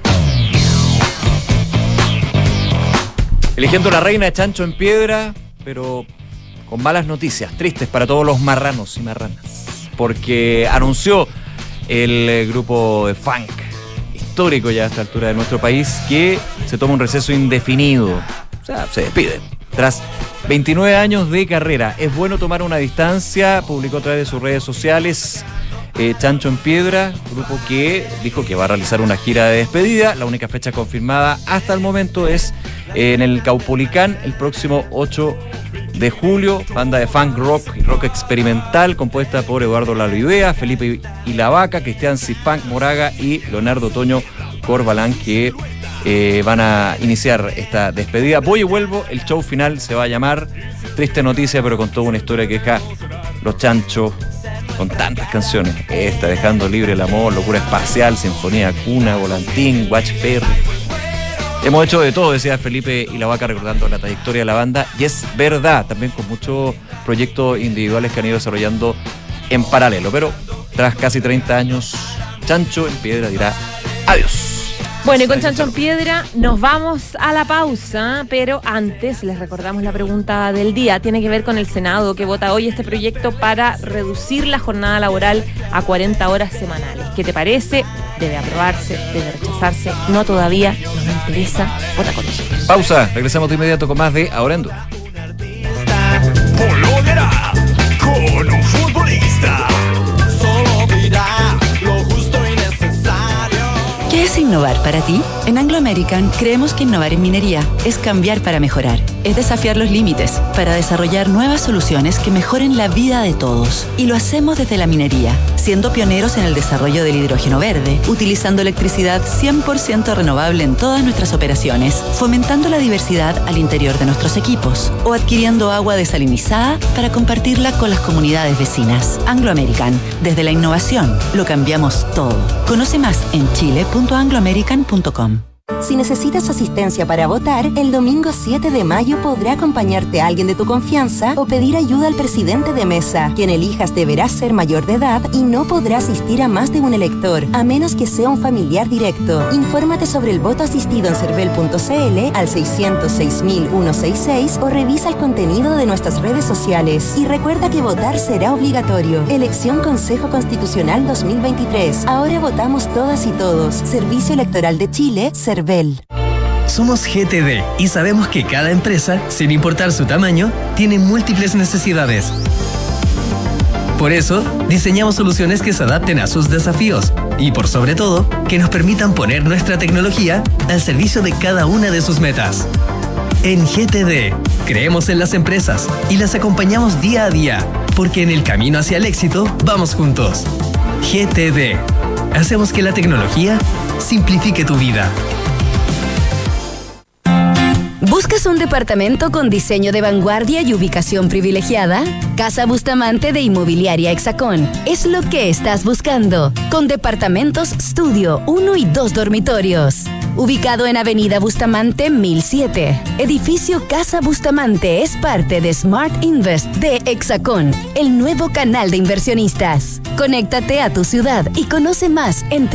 Eligiendo la reina de chancho en piedra, pero con malas noticias, tristes para todos los marranos y marranas, porque anunció el grupo de funk histórico ya a esta altura de nuestro país que se toma un receso indefinido, o sea, se despide tras 29 años de carrera. Es bueno tomar una distancia, publicó a través de sus redes sociales Chancho en Piedra, grupo que dijo que va a realizar una gira de despedida. La única fecha confirmada hasta el momento es en el Caupolicán el próximo 8 de julio, banda de funk rock y rock experimental compuesta por Eduardo Lalo Idea, Felipe y la Vaca, Cristian Cifunk Moraga y Leonardo Toño Corbalán, que van a iniciar esta despedida. Voy y vuelvo, el show final se va a llamar Triste Noticia, pero con toda una historia que deja los Chanchos con tantas canciones. Esta, Dejando Libre el Amor, Locura Espacial, Sinfonía Cuna, Volantín, Watch Perry. Hemos hecho de todo, decía Felipe y la Vaca, recordando la trayectoria de la banda, y es verdad, también con muchos proyectos individuales que han ido desarrollando en paralelo, pero tras casi 30 años, Chancho en Piedra dirá adiós. Bueno, y con Chancho en Piedra nos vamos a la pausa, pero antes les recordamos la pregunta del día. Tiene que ver con el Senado, que vota hoy este proyecto para reducir la jornada laboral a 40 horas semanales. ¿Qué te parece? ¿Debe aprobarse? ¿Debe rechazarse? No todavía, nos interesa. Vota con nosotros. Pausa, regresamos de inmediato con más de Ahora en Duna. Pololerá con un futbolista. Solo dirá lo justo y necesario. ¿Qué es innovar para ti? En Anglo American creemos que innovar en minería es cambiar para mejorar, es desafiar los límites para desarrollar nuevas soluciones que mejoren la vida de todos. Y lo hacemos desde la minería, siendo pioneros en el desarrollo del hidrógeno verde, utilizando electricidad 100% renovable en todas nuestras operaciones, fomentando la diversidad al interior de nuestros equipos o adquiriendo agua desalinizada para compartirla con las comunidades vecinas. Anglo American, desde la innovación, lo cambiamos todo. Conoce más en chile.angloamerican.com. Si necesitas asistencia para votar, el domingo 7 de mayo podrá acompañarte alguien de tu confianza o pedir ayuda al presidente de mesa. Quien elijas deberá ser mayor de edad y no podrá asistir a más de un elector, a menos que sea un familiar directo. Infórmate sobre el voto asistido en cervel.cl al 606.166 o revisa el contenido de nuestras redes sociales. Y recuerda que votar será obligatorio. Elección Consejo Constitucional 2023. Ahora votamos todas y todos. Servicio Electoral de Chile, CERVEL. Somos GTD y sabemos que cada empresa, sin importar su tamaño, tiene múltiples necesidades. Por eso, diseñamos soluciones que se adapten a sus desafíos y, por sobre todo, que nos permitan poner nuestra tecnología al servicio de cada una de sus metas. En GTD, creemos en las empresas y las acompañamos día a día, porque en el camino hacia el éxito vamos juntos. GTD. Hacemos que la tecnología simplifique tu vida. ¿Buscas un departamento con diseño de vanguardia y ubicación privilegiada? Casa Bustamante de Inmobiliaria Hexacón es lo que estás buscando, con departamentos estudio, 1 y 2 dormitorios. Ubicado en Avenida Bustamante 1007. Edificio Casa Bustamante es parte de Smart Invest de Hexacón, el nuevo canal de inversionistas. Conéctate a tu ciudad y conoce más en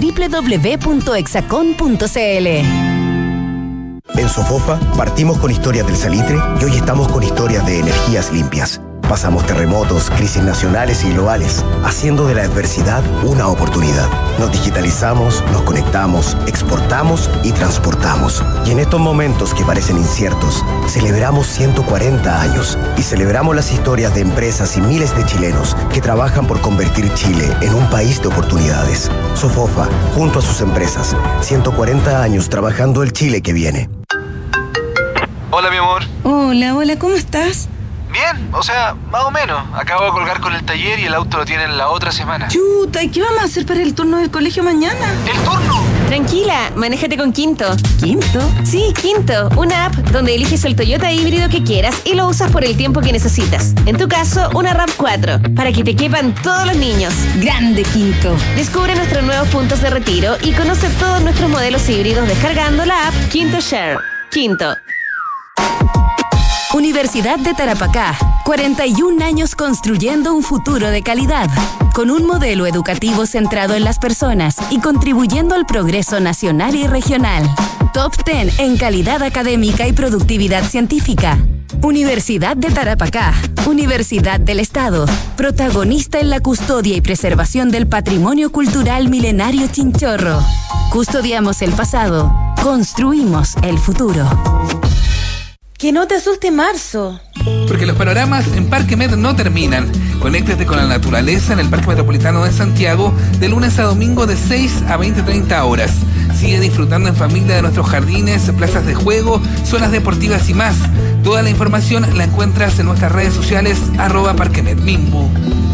www.hexacon.cl. En Sofofa partimos con historias del salitre y hoy estamos con historias de energías limpias. Pasamos terremotos, crisis nacionales y globales, haciendo de la adversidad una oportunidad. Nos digitalizamos, nos conectamos, exportamos y transportamos. Y en estos momentos que parecen inciertos, celebramos 140 años y celebramos las historias de empresas y miles de chilenos que trabajan por convertir Chile en un país de oportunidades. Sofofa, junto a sus empresas, 140 años trabajando el Chile que viene. Hola, mi amor. Hola, ¿cómo estás? Bien, o sea, más o menos. Acabo de colgar con el taller y el auto lo tienen la otra semana. Chuta, ¿y qué vamos a hacer para el turno del colegio mañana? ¿El turno? Tranquila, manéjate con Quinto. ¿Quinto? Sí, Quinto, una app donde eliges el Toyota híbrido que quieras y lo usas por el tiempo que necesitas. En tu caso, una RAV4, para que te quepan todos los niños. Grande, Quinto. Descubre nuestros nuevos puntos de retiro y conoce todos nuestros modelos híbridos descargando la app Quinto Share. Quinto. Universidad de Tarapacá, 41 años construyendo un futuro de calidad, con un modelo educativo centrado en las personas y contribuyendo al progreso nacional y regional. Top 10 en calidad académica y productividad científica. Universidad de Tarapacá, Universidad del Estado, protagonista en la custodia y preservación del patrimonio cultural milenario Chinchorro. Custodiamos el pasado, construimos el futuro. Que no te asuste marzo. Porque los panoramas en Parque Med no terminan. Conéctate con la naturaleza en el Parque Metropolitano de Santiago de lunes a domingo de 6 a 20-30 horas. Sigue disfrutando en familia de nuestros jardines, plazas de juego, zonas deportivas y más. Toda la información la encuentras en nuestras redes sociales @ParqueMedMimbu.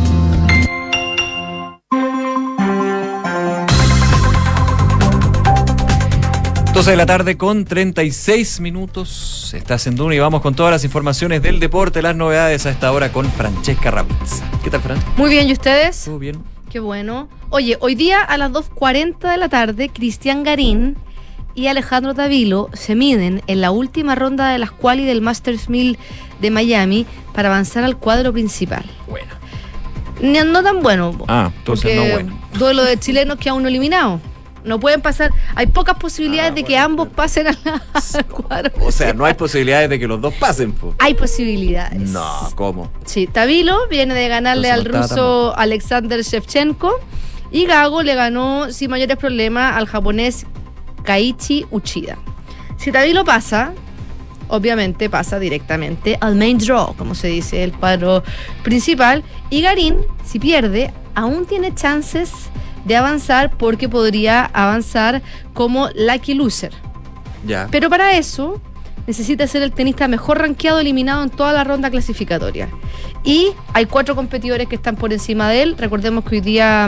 12 de la tarde con 36 minutos. Estás en Duna y vamos con todas las informaciones del deporte, las novedades a esta hora con Francesca Ramírez. ¿Qué tal, Fran? Muy bien, ¿y ustedes? Todo bien. Qué bueno. Oye, hoy día a las 2:40 de la tarde, Cristian Garín y Alejandro Davilo se miden en la última ronda de las quali del Masters 1000 de Miami para avanzar al cuadro principal. Bueno. No tan bueno. Entonces no bueno. Duelo de chilenos que aún no eliminados. No pueden pasar, hay pocas posibilidades de que ambos pasen al cuadro. O sea, no hay posibilidades de que los dos pasen, po. Hay posibilidades. No, ¿cómo? Sí, Davilo viene de ganarle al ruso Alexander Shevchenko y Gago le ganó sin mayores problemas al japonés Kaiichi Uchida. Si Davilo pasa, obviamente pasa directamente al main draw, como se dice, el cuadro principal, y Garín, si pierde, aún tiene chances de avanzar porque podría avanzar como lucky loser. Ya. Pero para eso necesita ser el tenista mejor rankeado eliminado en toda la ronda clasificatoria. Y hay 4 competidores que están por encima de él. Recordemos que hoy día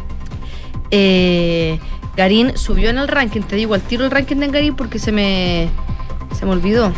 Garín subió en el ranking. Te digo al tiro el ranking de Garín porque se me olvidó.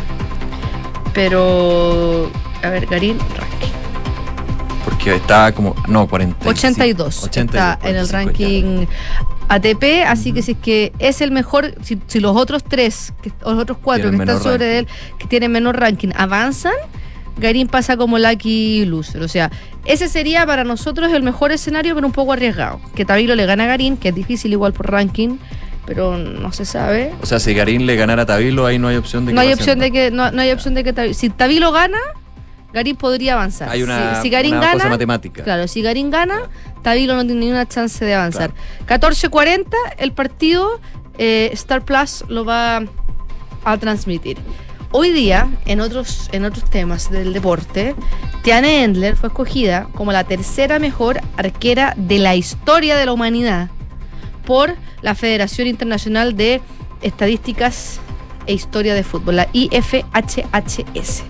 Pero, a ver, Garín, ranking. Porque está como, 40. 82. Está en el ranking ATP, así que si es que es el mejor, si los otros 3, o los otros 4 que están sobre él, que tienen menor ranking, avanzan, Garín pasa como lucky loser. O sea, ese sería para nosotros el mejor escenario, pero un poco arriesgado. Que Tavilo le gana a Garín, que es difícil igual por ranking, pero no se sabe. O sea, si Garín le ganara a Tavilo, ahí no hay opción de que no hay opción de que Tavilo, si Tavilo gana, Garín podría avanzar. Hay una, si Garín una gana, cosa matemática. Claro, si Garín gana, Tavilo no tiene ninguna chance de avanzar. 14:40 el partido, Star Plus lo va a transmitir. Hoy día, en otros temas del deporte, Tiane Endler fue escogida como la tercera mejor arquera de la historia de la humanidad por la Federación Internacional de Estadísticas e Historia de Fútbol, la IFHHS.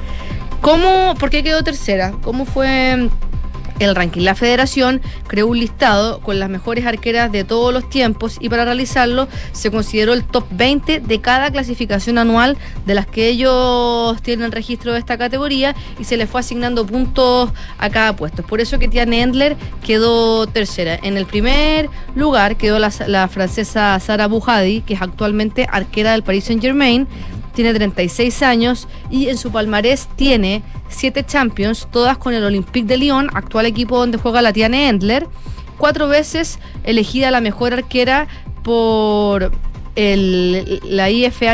¿Por qué quedó tercera? ¿Cómo fue el ranking? La federación creó un listado con las mejores arqueras de todos los tiempos y para realizarlo se consideró el top 20 de cada clasificación anual de las que ellos tienen registro de esta categoría y se les fue asignando puntos a cada puesto. Es por eso que Tiane Endler quedó tercera. En el primer lugar quedó la francesa Sara Bouhadi, que es actualmente arquera del Paris Saint-Germain. Tiene 36 años y en su palmarés tiene 7 Champions, todas con el Olympique de Lyon, actual equipo donde juega la Tiane Endler. 4 veces elegida la mejor arquera por la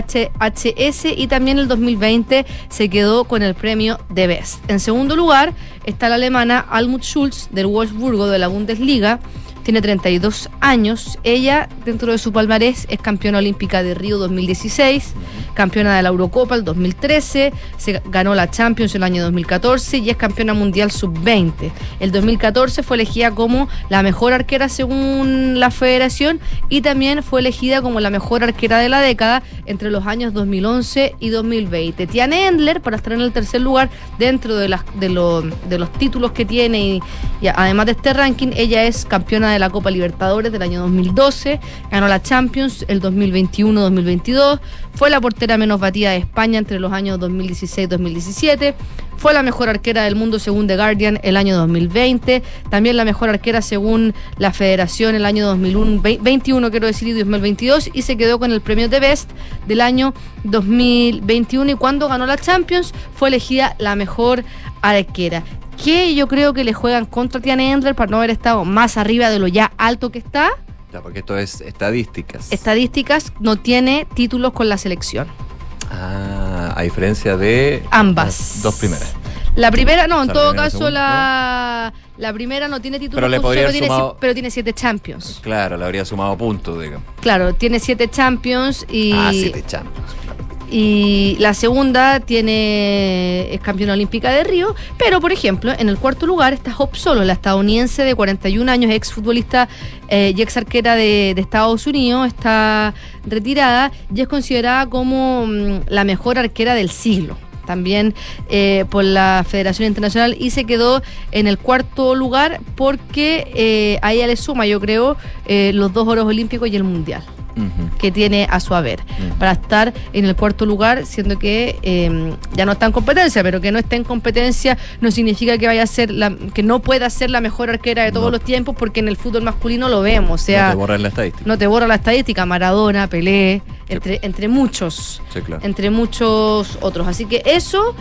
IFHHS y también el 2020 se quedó con el premio de Best. En segundo lugar está la alemana Almut Schulz del Wolfsburgo de la Bundesliga. Tiene 32 años. Ella, dentro de su palmarés, es campeona olímpica de Río 2016, campeona de la Eurocopa el 2013, se ganó la Champions el año 2014 y es campeona mundial sub-20. El 2014 fue elegida como la mejor arquera según la federación y también fue elegida como la mejor arquera de la década entre los años 2011 y 2020. Tiane Endler, para estar en el tercer lugar dentro de los títulos que tiene y además de este ranking, ella es campeona de la Copa Libertadores del año 2012, ganó la Champions el 2021-2022, fue la portera menos batida de España entre los años 2016-2017, fue la mejor arquera del mundo según The Guardian el año 2020, también la mejor arquera según la Federación el año 2021, quiero decir, y 2022, y se quedó con el premio de Best del año 2021 y cuando ganó la Champions fue elegida la mejor arquera. Que yo creo que le juegan contra Tiane Endler para no haber estado más arriba de lo ya alto que está. Ya, porque esto es estadísticas. Estadísticas, no tiene títulos con la selección. Ah, a diferencia de ambas. Las dos primeras. La primera, no, en todo primera, caso, la primera no tiene títulos, pero tiene 7 Champions. Claro, le habría sumado puntos, digamos. Claro, tiene 7 Champions y... 7 Champions. Y la segunda es campeona olímpica de Río, pero por ejemplo, en el cuarto lugar está Hope Solo, la estadounidense de 41 años, exfutbolista y ex arquera de Estados Unidos, está retirada y es considerada como la mejor arquera del siglo. También por la Federación Internacional y se quedó en el cuarto lugar porque a ella le suma, yo creo, los 2 oros olímpicos y el mundial que tiene a su haber para estar en el cuarto lugar, siendo que ya no está en competencia, pero que no esté en competencia no significa que vaya a ser que no pueda ser la mejor arquera de todos los tiempos, porque en el fútbol masculino lo vemos, o sea, no te borra la estadística. No te borra la estadística, Maradona, Pelé, entre muchos, sí, claro, entre muchos otros. Así que eso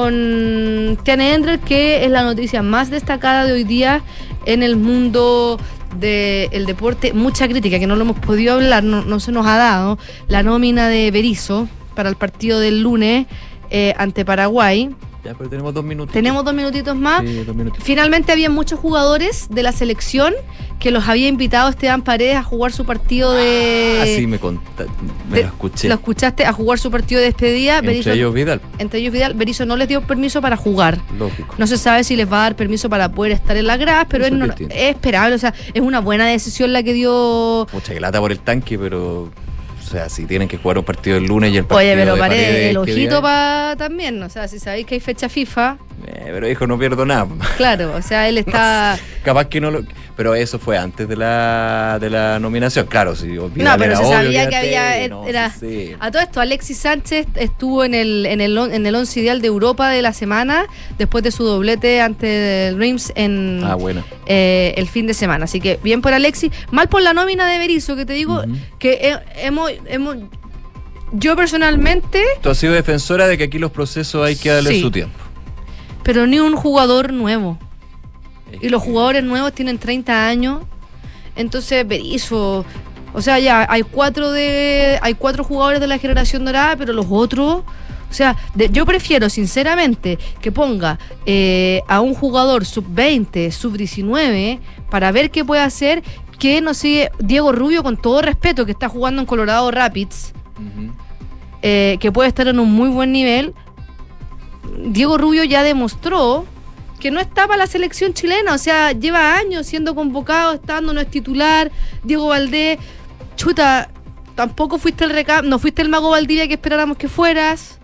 con Tiane Endler, que es la noticia más destacada de hoy día en el mundo del deporte. Mucha crítica que no lo hemos podido hablar, no se nos ha dado la nómina de Berizzo para el partido del lunes ante Paraguay. Ya, pero tenemos 2 minutos. Tenemos 2 minutitos más. Sí, 2 minutitos. Finalmente había muchos jugadores de la selección que los había invitado Esteban Paredes a jugar su partido de... sí, me lo escuché. Lo escuchaste, a jugar su partido de despedida. Entre ellos Vidal. Berizzo no les dio permiso para jugar. Lógico. No se sabe si les va a dar permiso para poder estar en las gradas, pero es esperable. O sea, es una buena decisión la que dio... Mucha lata por el tanque, pero... O sea, si tienen que jugar un partido el lunes y el partido pero de Paredes, el ojito para también, o sea, si sabéis que hay fecha FIFA, Pero dijo, no pierdo nada. Claro, o sea, él está... Capaz que no lo... Pero eso fue antes de la nominación. Claro, si No, pero se sabía que había... no, era... sí. A todo esto, Alexis Sánchez estuvo en el once ideal de Europa de la semana, después de su doblete ante el Reims en bueno. El fin de semana. Así que bien por Alexis. Mal por la nómina de Berizzo, que te digo que hemos yo personalmente... Tú has sido defensora de que aquí los procesos hay que darle su tiempo. Pero ni un jugador nuevo. Y los jugadores nuevos tienen 30 años. Entonces, Berizzo... O sea, ya hay cuatro jugadores de la generación dorada, pero los otros... O sea, yo prefiero, sinceramente, que ponga a un jugador sub-20, sub-19, para ver qué puede hacer, que, no sé, Diego Rubio, con todo respeto, que está jugando en Colorado Rapids, que puede estar en un muy buen nivel. Diego Rubio ya demostró que no está para la selección chilena, o sea, lleva años siendo convocado, estando, no es titular. Diego Valdés, chuta, tampoco fuiste no fuiste el Mago Valdivia que esperáramos que fueras.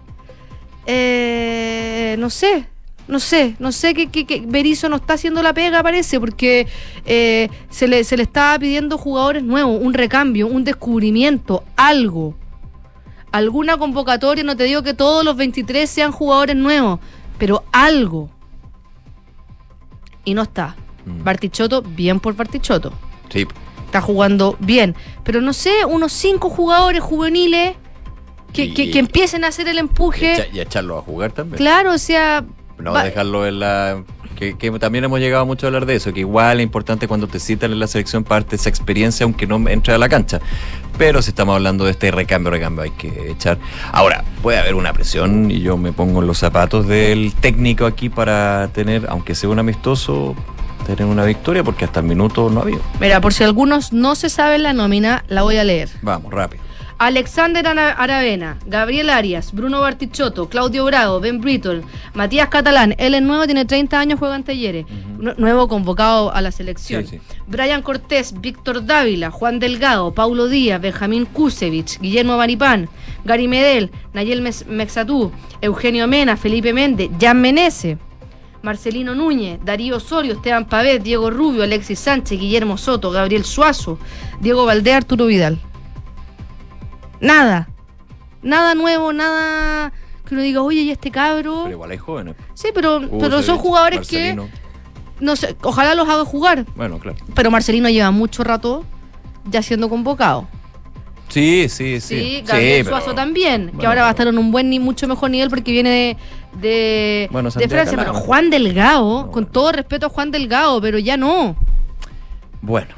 No sé que Berizzo no está haciendo la pega, parece, porque se le estaba pidiendo jugadores nuevos, un recambio, un descubrimiento, algo. Alguna convocatoria, no te digo que todos los 23 sean jugadores nuevos, pero algo. Y no está. Bartichotto, bien por Bartichotto. Sí. Está jugando bien. Pero no sé, unos 5 jugadores juveniles que empiecen a hacer el empuje. Y echarlo a jugar también. Claro, o sea... No dejarlo en la... Que también hemos llegado mucho a hablar de eso, que igual es importante cuando te citan en la selección parte esa experiencia, aunque no entre a la cancha. Pero si estamos hablando de este recambio, hay que echar. Ahora, puede haber una presión, y yo me pongo en los zapatos del técnico aquí para tener, aunque sea un amistoso, tener una victoria, porque hasta el minuto no ha habido. Mira, por si algunos no se saben la nómina, la voy a leer. Vamos, rápido. Alexander Aravena, Gabriel Arias, Bruno Bartichotto, Claudio Bravo, Ben Brittle, Matías Catalán, él es nuevo, tiene 30 años, juega en Talleres, nuevo convocado a la selección. Sí. Brian Cortés, Víctor Dávila, Juan Delgado, Paulo Díaz, Benjamín Kusevich, Guillermo Maripán, Gary Medel, Nayel Mexatú, Eugenio Mena, Felipe Méndez, Jan Menezes, Marcelino Núñez, Darío Osorio, Esteban Pavés, Diego Rubio, Alexis Sánchez, Guillermo Soto, Gabriel Suazo, Diego Valdés, Arturo Vidal. Nada nuevo, nada que uno diga, oye, ¿y este cabro? Pero igual hay jóvenes. Sí, pero son jugadores Marcelino. Que, no sé, ojalá los haga jugar. Bueno, claro. Pero Marcelino lleva mucho rato ya siendo convocado. Sí. Gabriel Suazo también, bueno, que ahora va a estar en un buen y mucho mejor nivel porque viene de Francia. Pero Juan Delgado, con todo respeto a Juan Delgado, pero ya no. Bueno.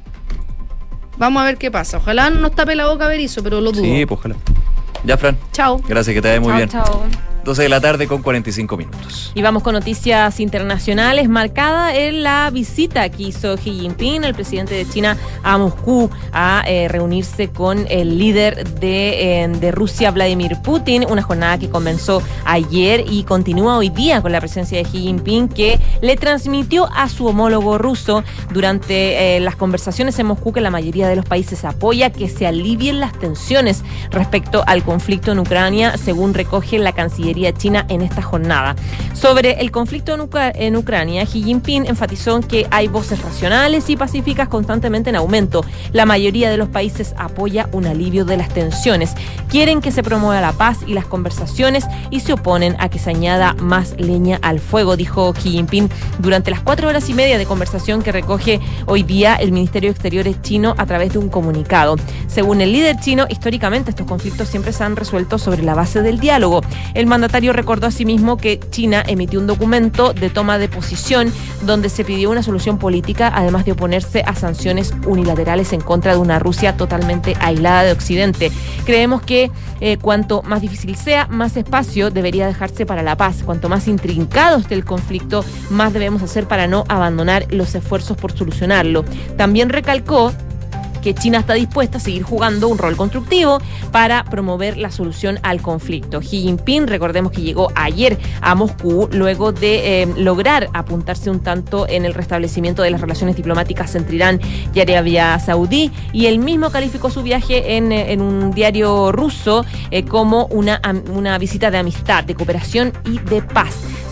Vamos a ver qué pasa. Ojalá no nos tape la boca Berizzo, pero lo dudo. Sí, pues ojalá. Ya, Fran. Chao. Gracias, que te vaya muy bien. Chao. 12 de la tarde con 45 minutos. Y vamos con noticias internacionales, marcada en la visita que hizo Xi Jinping, el presidente de China, a Moscú, a reunirse con el líder de Rusia, Vladimir Putin, una jornada que comenzó ayer y continúa hoy día con la presencia de Xi Jinping, que le transmitió a su homólogo ruso durante las conversaciones en Moscú que la mayoría de los países apoya que se alivien las tensiones respecto al conflicto en Ucrania, según recoge la Cancillería China en esta jornada. Sobre el conflicto en Ucrania, Xi Jinping enfatizó en que hay voces racionales y pacíficas constantemente en aumento. La mayoría de los países apoya un alivio de las tensiones. Quieren que se promueva la paz y las conversaciones y se oponen a que se añada más leña al fuego, dijo Xi Jinping durante las 4 horas y media de conversación que recoge hoy día el Ministerio de Exteriores chino a través de un comunicado. Según el líder chino, históricamente estos conflictos siempre se han resuelto sobre la base del diálogo. El mandatario recordó asimismo que China emitió un documento de toma de posición donde se pidió una solución política, además de oponerse a sanciones unilaterales en contra de una Rusia totalmente aislada de Occidente. Creemos que cuanto más difícil sea, más espacio debería dejarse para la paz. Cuanto más intrincado esté el conflicto, más debemos hacer para no abandonar los esfuerzos por solucionarlo. También recalcó que China está dispuesta a seguir jugando un rol constructivo para promover la solución al conflicto. Xi Jinping, recordemos que llegó ayer a Moscú luego de lograr apuntarse un tanto en el restablecimiento de las relaciones diplomáticas entre Irán y Arabia Saudí, y él mismo calificó su viaje en un diario ruso como una visita de amistad, de cooperación y de paz.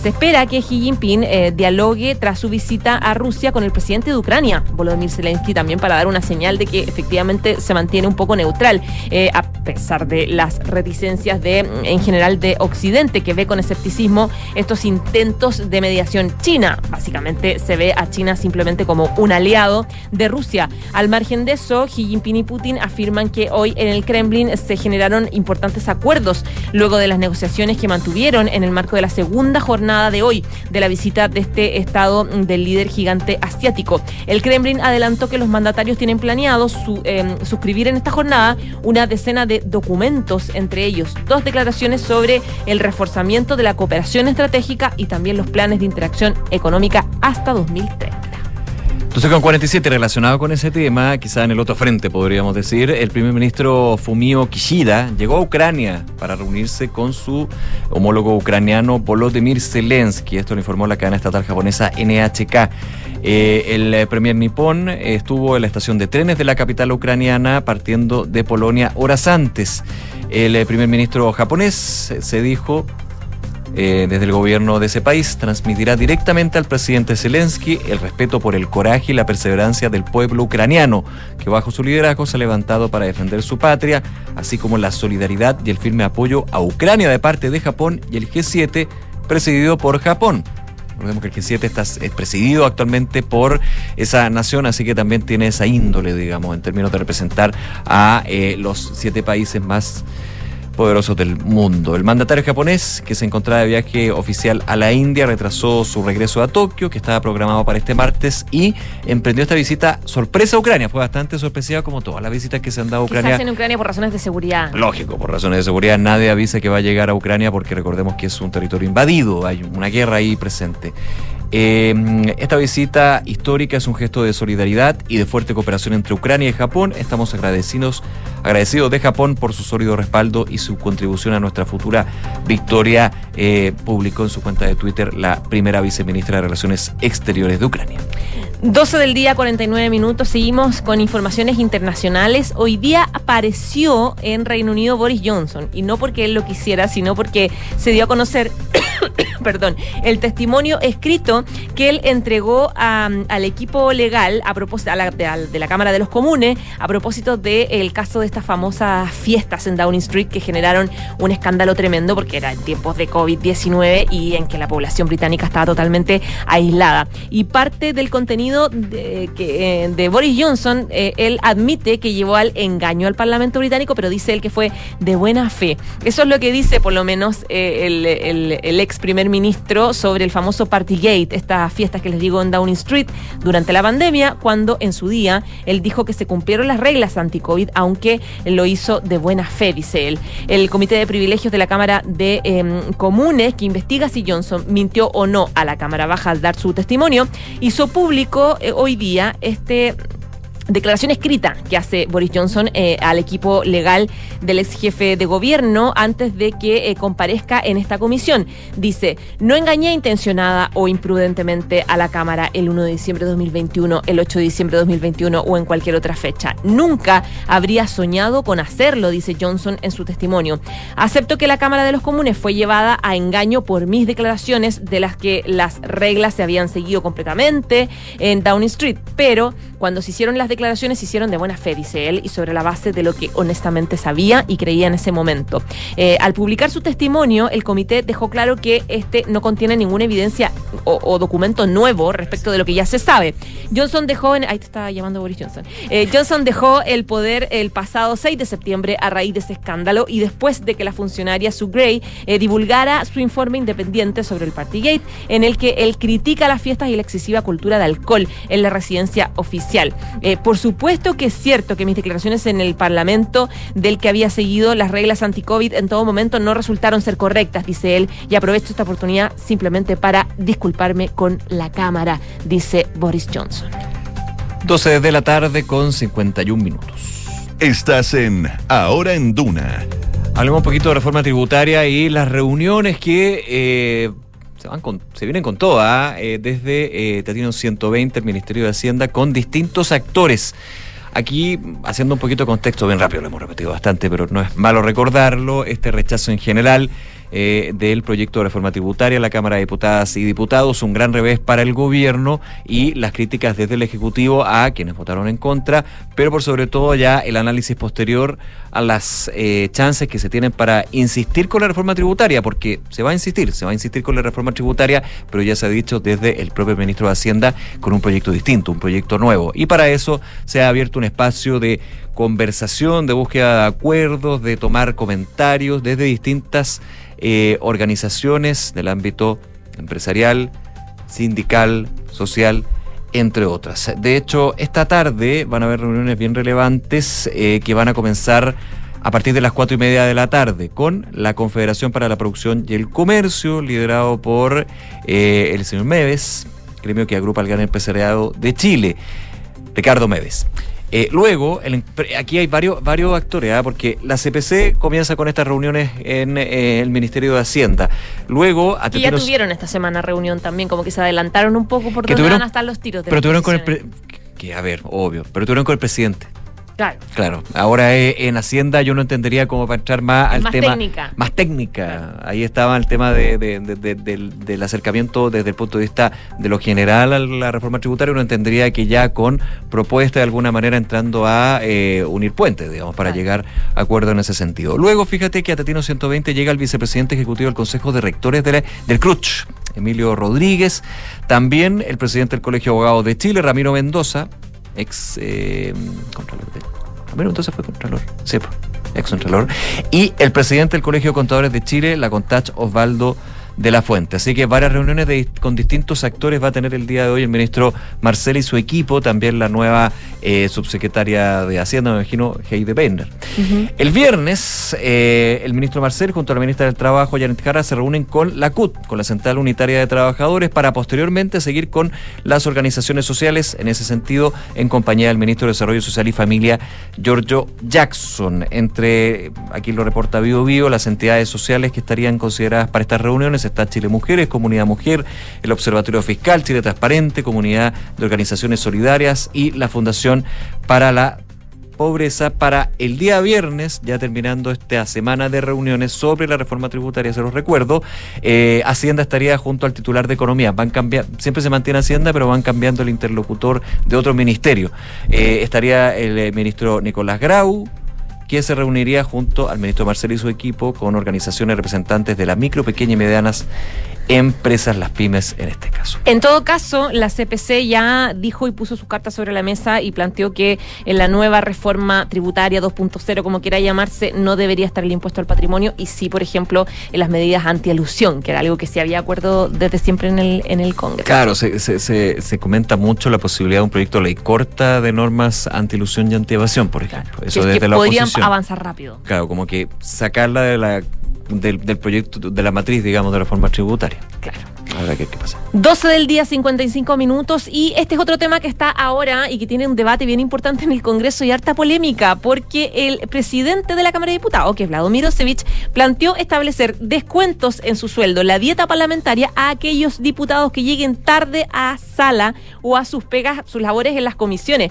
Se espera que Xi Jinping dialogue tras su visita a Rusia con el presidente de Ucrania, Volodymyr Zelensky, también para dar una señal de que efectivamente se mantiene un poco neutral, a pesar de las reticencias en general de Occidente, que ve con escepticismo estos intentos de mediación china. Básicamente se ve a China simplemente como un aliado de Rusia. Al margen de eso, Xi Jinping y Putin afirman que hoy en el Kremlin se generaron importantes acuerdos luego de las negociaciones que mantuvieron en el marco de la segunda jornada de hoy de la visita de este estado del líder gigante asiático. El Kremlin adelantó que los mandatarios tienen planeado suscribir en esta jornada una decena de documentos, entre ellos 2 declaraciones sobre el reforzamiento de la cooperación estratégica y también los planes de interacción económica hasta 2030. Entonces, con 47, relacionado con ese tema, quizá en el otro frente podríamos decir, el primer ministro Fumio Kishida llegó a Ucrania para reunirse con su homólogo ucraniano Volodymyr Zelensky. Esto lo informó la cadena estatal japonesa NHK. El premier nipón estuvo en la estación de trenes de la capital ucraniana partiendo de Polonia horas antes. El primer ministro japonés se dijo desde el gobierno de ese país transmitirá directamente al presidente Zelensky el respeto por el coraje y la perseverancia del pueblo ucraniano, que bajo su liderazgo se ha levantado para defender su patria, así como la solidaridad y el firme apoyo a Ucrania de parte de Japón y el G7 presidido por Japón. Recordemos que el G7 es presidido actualmente por esa nación, así que también tiene esa índole, digamos, en términos de representar a los 7 países más poderosos del mundo. El mandatario japonés, que se encontraba de viaje oficial a la India, retrasó su regreso a Tokio, que estaba programado para este martes, y emprendió esta visita sorpresa a Ucrania. Fue bastante sorpresiva, como todas las visitas que se han dado a Ucrania. Quizás en Ucrania por razones de seguridad. Lógico, por razones de seguridad. Nadie avisa que va a llegar a Ucrania porque recordemos que es un territorio invadido, hay una guerra ahí presente. Esta visita histórica es un gesto de solidaridad y de fuerte cooperación entre Ucrania y Japón. Estamos agradecidos de Japón por su sólido respaldo y su contribución a nuestra futura victoria, publicó en su cuenta de Twitter la primera viceministra de Relaciones Exteriores de Ucrania. 12 del día, 49 minutos. Seguimos con informaciones internacionales. Hoy día apareció en Reino Unido Boris Johnson, y no porque él lo quisiera, sino porque se dio a conocer perdón, el testimonio escrito que él entregó al equipo legal a propósito de la Cámara de los Comunes a propósito del caso de estas famosas fiestas en Downing Street que generaron un escándalo tremendo porque era en tiempos de COVID-19 y en que la población británica estaba totalmente aislada. Y parte del contenido de Boris Johnson, él admite que llevó al engaño al Parlamento británico, pero dice él que fue de buena fe. Eso es lo que dice por lo menos el ex primer ministro sobre el famoso Partygate, estas fiestas que les digo en Downing Street durante la pandemia, cuando en su día él dijo que se cumplieron las reglas anti-COVID, aunque lo hizo de buena fe, dice él. El Comité de Privilegios de la Cámara de Comunes, que investiga si Johnson mintió o no a la Cámara Baja al dar su testimonio, hizo público hoy día declaración escrita que hace Boris Johnson al equipo legal del ex jefe de gobierno antes de que comparezca en esta comisión. Dice: no engañé intencionada o imprudentemente a la Cámara el 1 de diciembre de 2021, el 8 de diciembre de 2021 o en cualquier otra fecha. Nunca habría soñado con hacerlo, dice Johnson en su testimonio. Acepto que la Cámara de los Comunes fue llevada a engaño por mis declaraciones de las que las reglas se habían seguido completamente en Downing Street, pero cuando se hicieron las declaraciones se hicieron de buena fe, dice él, y sobre la base de lo que honestamente sabía y creía en ese momento. Al publicar su testimonio, el comité dejó claro que no contiene ninguna evidencia o documento nuevo respecto de lo que ya se sabe. Johnson dejó ahí te estaba llamando Boris Johnson. Johnson dejó el poder el pasado 6 de septiembre a raíz de ese escándalo y después de que la funcionaria Sue Gray divulgara su informe independiente sobre el Partygate, en el que él critica las fiestas y la excesiva cultura de alcohol en la residencia oficial. Por supuesto que es cierto que mis declaraciones en el Parlamento, del que había seguido las reglas anti-COVID en todo momento, no resultaron ser correctas, dice él, y aprovecho esta oportunidad simplemente para disculparme con la Cámara, dice Boris Johnson. 12 de la tarde con 51 minutos. Estás en Ahora en Duna. Hablemos un poquito de reforma tributaria y las reuniones que se vienen con toda, desde Tatino 120, el Ministerio de Hacienda, con distintos actores. Aquí, haciendo un poquito de contexto bien rápido, lo hemos repetido bastante, pero no es malo recordarlo, este rechazo en general del proyecto de reforma tributaria en la Cámara de Diputadas y Diputados, un gran revés para el gobierno y las críticas desde el Ejecutivo a quienes votaron en contra, pero por sobre todo ya el análisis posterior a las chances que se tienen para insistir con la reforma tributaria, porque se va a insistir con la reforma tributaria, pero ya se ha dicho desde el propio ministro de Hacienda con un proyecto distinto, un proyecto nuevo, y para eso se ha abierto un espacio de conversación, de búsqueda de acuerdos, de tomar comentarios desde distintas organizaciones del ámbito empresarial, sindical, social, entre otras. De hecho, esta tarde van a haber reuniones bien relevantes que van a comenzar a partir de las 4:30 de la tarde con la Confederación para la Producción y el Comercio, liderado por el señor Meves, gremio que agrupa al gran empresariado de Chile, Ricardo Meves. Luego, aquí hay varios actores, porque la CPC comienza con estas reuniones en el Ministerio de Hacienda. Luego, y ya tuvieron esta semana reunión también, como que se adelantaron un poco por donde van a estar los tiros. Pero tuvieron con pero tuvieron con el presidente. Claro. Ahora en Hacienda yo no entendería cómo para entrar más al tema. Más técnica. Claro. Ahí estaba el tema del acercamiento desde el punto de vista de lo general a la reforma tributaria. Uno entendería que ya con propuesta de alguna manera entrando a unir puentes, digamos, para llegar a acuerdo en ese sentido. Luego, fíjate que a Tatino 120 llega el vicepresidente ejecutivo del Consejo de Rectores del CRUCH, Emilio Rodríguez. También el presidente del Colegio de Abogados de Chile, Ramiro Mendoza, ex Contralor. Ramiro entonces fue Contralor. Sí, ex Contralor. Y el presidente del Colegio de Contadores de Chile, la Contach, Osvaldo de la Fuente. Así que varias reuniones con distintos actores va a tener el día de hoy el ministro Marcel y su equipo, también la nueva subsecretaria de Hacienda, me imagino, Heide Bender. El viernes, el ministro Marcel junto a la ministra del Trabajo, Janet Jara, se reúnen con la CUT, con la Central Unitaria de Trabajadores, para posteriormente seguir con las organizaciones sociales, en ese sentido, en compañía del ministro de Desarrollo Social y Familia, Giorgio Jackson. Aquí lo reporta Bio Bio, las entidades sociales que estarían consideradas para estas reuniones está Chile Mujeres, Comunidad Mujer, el Observatorio Fiscal, Chile Transparente, Comunidad de Organizaciones Solidarias y la Fundación para la Pobreza. Para el día viernes, ya terminando esta semana de reuniones sobre la reforma tributaria, se los recuerdo, Hacienda estaría junto al titular de Economía. Siempre se mantiene Hacienda, pero van cambiando el interlocutor de otro ministerio. Estaría el ministro Nicolás Grau, que se reuniría junto al ministro Marcel y su equipo con organizaciones representantes de las micro, pequeñas y medianas empresas, las pymes en este caso. En todo caso, la CPC ya dijo y puso sus cartas sobre la mesa y planteó que en la nueva reforma tributaria 2.0, como quiera llamarse, no debería estar el impuesto al patrimonio y sí, por ejemplo, en las medidas anti-elusión, que era algo que sí había acuerdo desde siempre en el Congreso. Claro, se comenta mucho la posibilidad de un proyecto de ley corta de normas anti-elusión y anti-evasión, por ejemplo. Claro. Eso desde la oposición. Podrían avanzar rápido. Claro, como que sacarla del proyecto, de la matriz, digamos, de reforma tributaria. Claro. Habrá que ver qué pasa. 12 del día, 55 minutos, y este es otro tema que está ahora y que tiene un debate bien importante en el Congreso y harta polémica, porque el presidente de la Cámara de Diputados, que es Vladimir Mirosevic, planteó establecer descuentos en su sueldo, la dieta parlamentaria, a aquellos diputados que lleguen tarde a sala o a sus labores en las comisiones.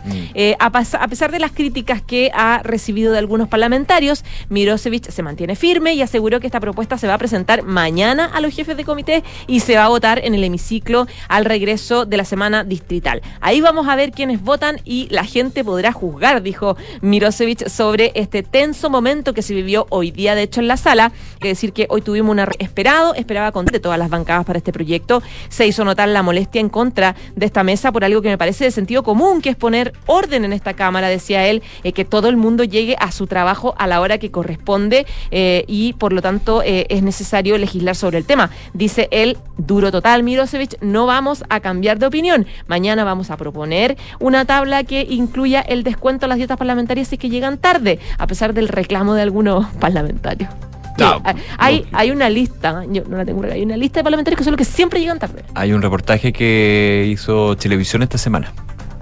A pesar de las críticas que ha recibido de algunos parlamentarios, Mirosevic se mantiene firme y aseguró que esta propuesta se va a presentar mañana a los jefes de comité y se va a votar en el hemiciclo al regreso de la semana distrital. Ahí vamos a ver quiénes votan y la gente podrá juzgar, dijo Mirosevic, sobre este tenso momento que se vivió hoy día, de hecho, en la sala. Hay que decir que hoy tuvimos esperaba con de todas las bancadas para este proyecto. Se hizo notar la molestia en contra de esta mesa por algo que me parece de sentido común, que es poner orden en esta Cámara, decía él, que todo el mundo llegue a su trabajo a la hora que corresponde y por lo tanto es necesario legislar sobre el tema. Dice él, duro total, Mirosevic, no vamos a cambiar de opinión. Mañana vamos a proponer una tabla que incluya el descuento a las dietas parlamentarias si es que llegan tarde, a pesar del reclamo de algunos parlamentarios. No, hay una lista, yo no la tengo, hay una lista de parlamentarios que son los que siempre llegan tarde. Hay un reportaje que hizo Chilevisión esta semana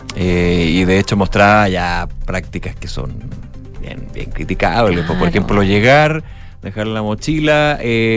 y de hecho mostraba ya prácticas que son bien criticables. Claro. Por ejemplo, dejar la mochila,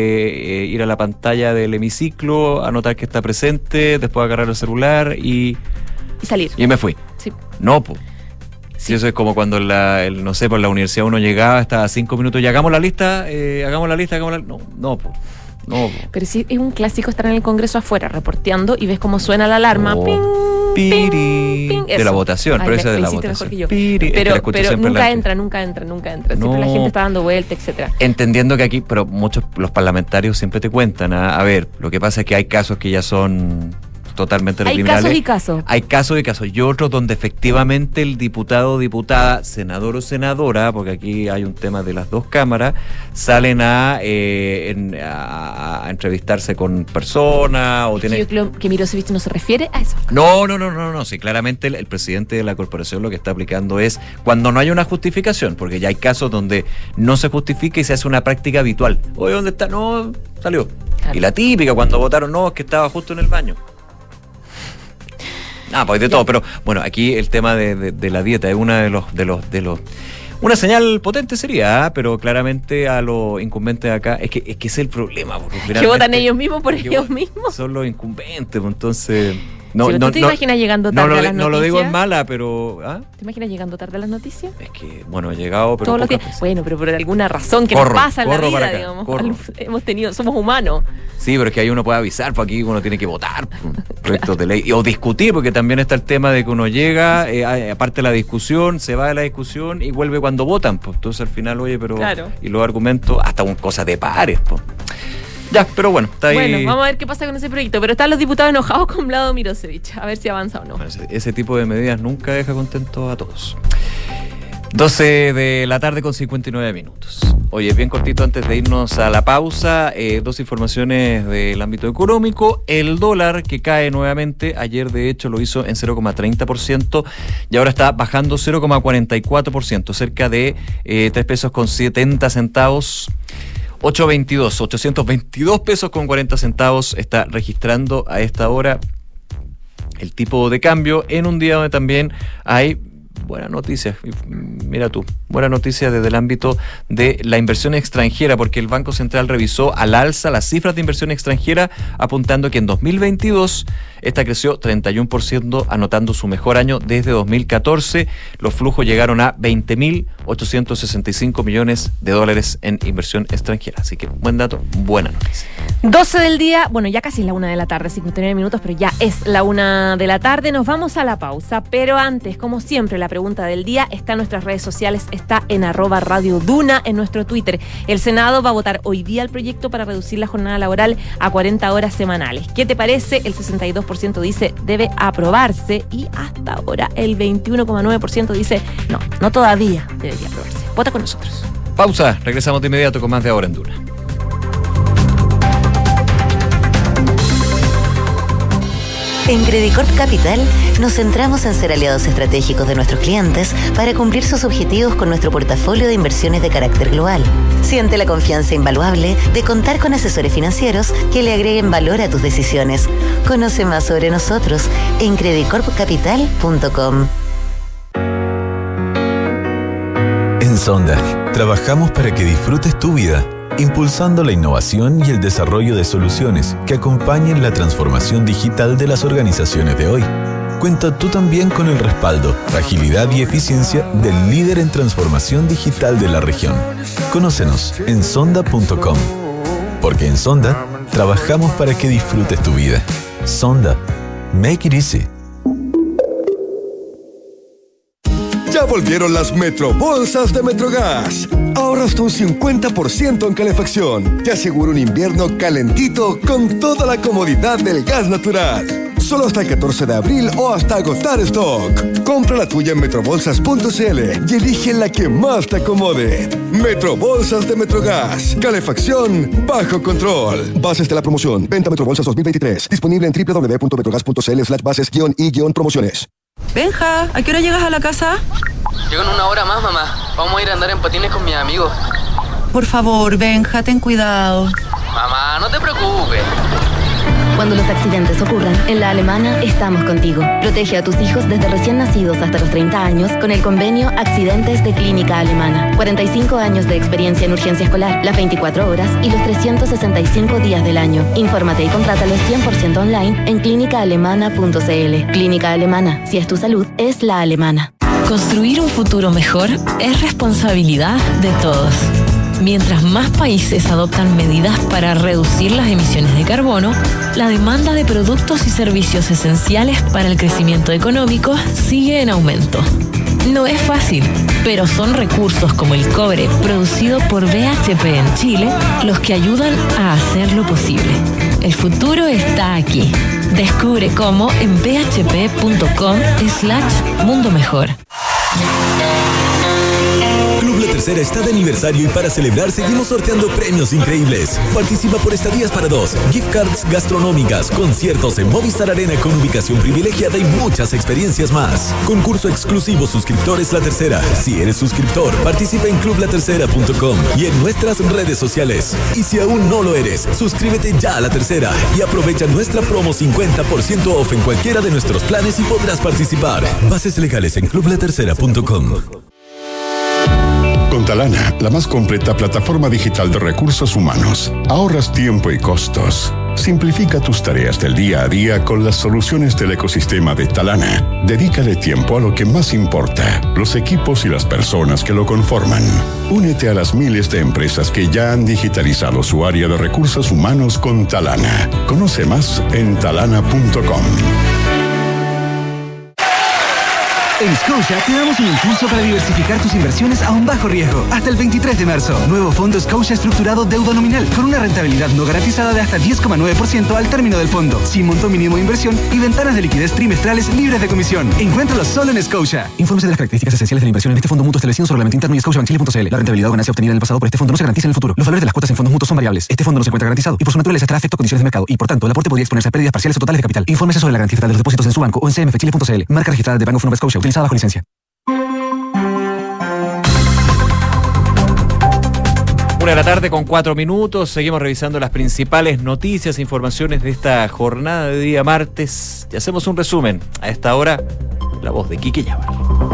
ir a la pantalla del hemiciclo, anotar que está presente, después agarrar el celular y salir. Y me fui. Sí. No, pues. Sí, eso es como cuando no sé, por la universidad uno llegaba, estaba 5 minutos y hagamos la lista. No. Pero sí, es un clásico estar en el Congreso afuera, reporteando y ves cómo suena la alarma. Ping, ping, ping, de la votación, pero esa es de la mejor votación. que yo. Piri, pero nunca entra. Siempre la gente está dando vuelta, etcétera. Entendiendo que aquí, pero los parlamentarios siempre te cuentan, a ver, lo que pasa es que hay casos que ya son totalmente criminales. Hay casos. Hay casos y casos. Y otros donde efectivamente el diputado o diputada, senador o senadora, porque aquí hay un tema de las dos cámaras, salen a entrevistarse con personas o tienen... Yo creo que Mirosevich no se refiere a eso. No. Sí, claramente el presidente de la corporación lo que está aplicando es cuando no hay una justificación, porque ya hay casos donde no se justifica y se hace una práctica habitual. Oye, ¿dónde está? No, salió. Claro. Y la típica, cuando votaron, no, es que estaba justo en el baño. Pues de todo, pero bueno, aquí el tema de la dieta es una de los una señal potente sería, pero claramente a los incumbentes de acá, es que ese es el problema. Que votan ellos mismos por ellos mismos. Son los incumbentes, entonces... ¿Tú te imaginas llegando tarde a las noticias? No lo digo en mala, pero... ¿Te imaginas llegando tarde a las noticias? Es que, bueno, he llegado, pero... Todos los días. Bueno, pero por alguna razón que nos pasa en la vida, digamos. Somos humanos. Sí, pero es que ahí uno puede avisar, pues aquí uno tiene que votar proyectos de ley. O discutir, porque también está el tema de que uno llega, aparte de la discusión, se va de la discusión y vuelve cuando votan. Pues entonces al final, oye, pero... Claro. Y los argumentos, hasta cosas de pares, pues. Ya, pero bueno, está ahí. Bueno, vamos a ver qué pasa con ese proyecto. Pero están los diputados enojados con Vlado Mirosevich. A ver si avanza o no. Bueno, ese tipo de medidas nunca deja contentos a todos. 12 de la tarde con 59 minutos. Oye, bien cortito antes de irnos a la pausa, dos informaciones del ámbito económico. El dólar que cae nuevamente, ayer de hecho lo hizo en 0,30% y ahora está bajando 0,44%, cerca de 3 pesos con 70 centavos. 822 pesos con 40 centavos está registrando a esta hora el tipo de cambio en un día donde también hay buenas noticias. Mira tú, buena noticia desde el ámbito de la inversión extranjera, porque el Banco Central revisó al alza las cifras de inversión extranjera, apuntando que en 2022 esta creció 31%, anotando su mejor año desde 2014. Los flujos llegaron a 20.865 millones de dólares en inversión extranjera. Así que buen dato, buena noticia. 12 del día, bueno, ya casi es la 1 de la tarde, 59 minutos, pero ya es la 1 de la tarde. Nos vamos a la pausa, pero antes, como siempre, la pregunta del día está en nuestras redes sociales, está en @Radio Duna, en nuestro Twitter. El Senado va a votar hoy día el proyecto para reducir la jornada laboral a 40 horas semanales. ¿Qué te parece? El 62% dice debe aprobarse y hasta ahora el 21,9% dice no todavía debería aprobarse. Vota con nosotros. Pausa, regresamos de inmediato con más de Ahora en Duna. En Credicorp Capital nos centramos en ser aliados estratégicos de nuestros clientes para cumplir sus objetivos con nuestro portafolio de inversiones de carácter global. Siente la confianza invaluable de contar con asesores financieros que le agreguen valor a tus decisiones. Conoce más sobre nosotros en credicorpcapital.com. En Sonda, trabajamos para que disfrutes tu vida, impulsando la innovación y el desarrollo de soluciones que acompañen la transformación digital de las organizaciones de hoy. Cuenta tú también con el respaldo, agilidad y eficiencia del líder en transformación digital de la región. Conócenos en sonda.com. Porque en Sonda, trabajamos para que disfrutes tu vida. Sonda. Make it easy. Ya volvieron las Metrobolsas de Metrogas. Ahorra hasta un 50% en calefacción. Te asegura un invierno calentito con toda la comodidad del gas natural. Solo hasta el 14 de abril o hasta agotar stock. Compra la tuya en metrobolsas.cl y elige la que más te acomode. Metrobolsas de Metrogas. Calefacción bajo control. Bases de la promoción. Venta Metrobolsas 2023. Disponible en www.metrogas.cl/bases-y-promociones. Benja, ¿a qué hora llegas a la casa? Llego en 1 hora más, mamá. Vamos a ir a andar en patines con mis amigos. Por favor, Benja, ten cuidado. Mamá, no te preocupes. Cuando los accidentes ocurran, en La Alemana estamos contigo. Protege a tus hijos desde recién nacidos hasta los 30 años con el convenio Accidentes de Clínica Alemana. 45 años de experiencia en urgencia escolar, las 24 horas y los 365 días del año. Infórmate y contrátalo 100% online en clínicaalemana.cl. Clínica Alemana. Si es tu salud, es La Alemana. Construir un futuro mejor es responsabilidad de todos. Mientras más países adoptan medidas para reducir las emisiones de carbono, la demanda de productos y servicios esenciales para el crecimiento económico sigue en aumento. No es fácil, pero son recursos como el cobre producido por BHP en Chile los que ayudan a hacerlo posible. El futuro está aquí. Descubre cómo en bhp.com/mundo mejor. Club La Tercera está de aniversario y para celebrar seguimos sorteando premios increíbles. Participa por estadías para 2, gift cards gastronómicas, conciertos en Movistar Arena con ubicación privilegiada y muchas experiencias más. Concurso exclusivo Suscriptores La Tercera. Si eres suscriptor, participa en clublatercera.com y en nuestras redes sociales. Y si aún no lo eres, suscríbete ya a La Tercera y aprovecha nuestra promo 50% off en cualquiera de nuestros planes y podrás participar. Bases legales en clublatercera.com. Con Talana, la más completa plataforma digital de recursos humanos, ahorras tiempo y costos. Simplifica tus tareas del día a día con las soluciones del ecosistema de Talana. Dedícale tiempo a lo que más importa, los equipos y las personas que lo conforman. Únete a las miles de empresas que ya han digitalizado su área de recursos humanos con Talana. Conoce más en talana.com. En Scotia te damos un impulso para diversificar tus inversiones a un bajo riesgo. Hasta el 23 de marzo. Nuevo fondo Scotia estructurado deuda nominal con una rentabilidad no garantizada de hasta 10,9% al término del fondo, sin monto mínimo de inversión y ventanas de liquidez trimestrales libres de comisión. Encuéntralo solo en Scotia. Infórmese de las características esenciales de la inversión en este fondo mutuo establecido en su reglamento interno y scotiabankchile.cl. La rentabilidad o ganancia obtenida en el pasado por este fondo no se garantiza en el futuro. Los valores de las cuotas en fondos mutuos son variables. Este fondo no se encuentra garantizado y por su naturaleza estará afecto a condiciones de mercado y por tanto el aporte podría exponerse a pérdidas parciales o totales de capital. Infórmese sobre la garantía estatal de los depósitos en su banco o en cmfchile.cl. Marca registrada de Bank of Nova Scotia utilizada bajo licencia. 1:04 p.m. Seguimos revisando las principales noticias e informaciones de esta jornada de día martes y hacemos un resumen. A esta hora, la voz de Quique Yabar.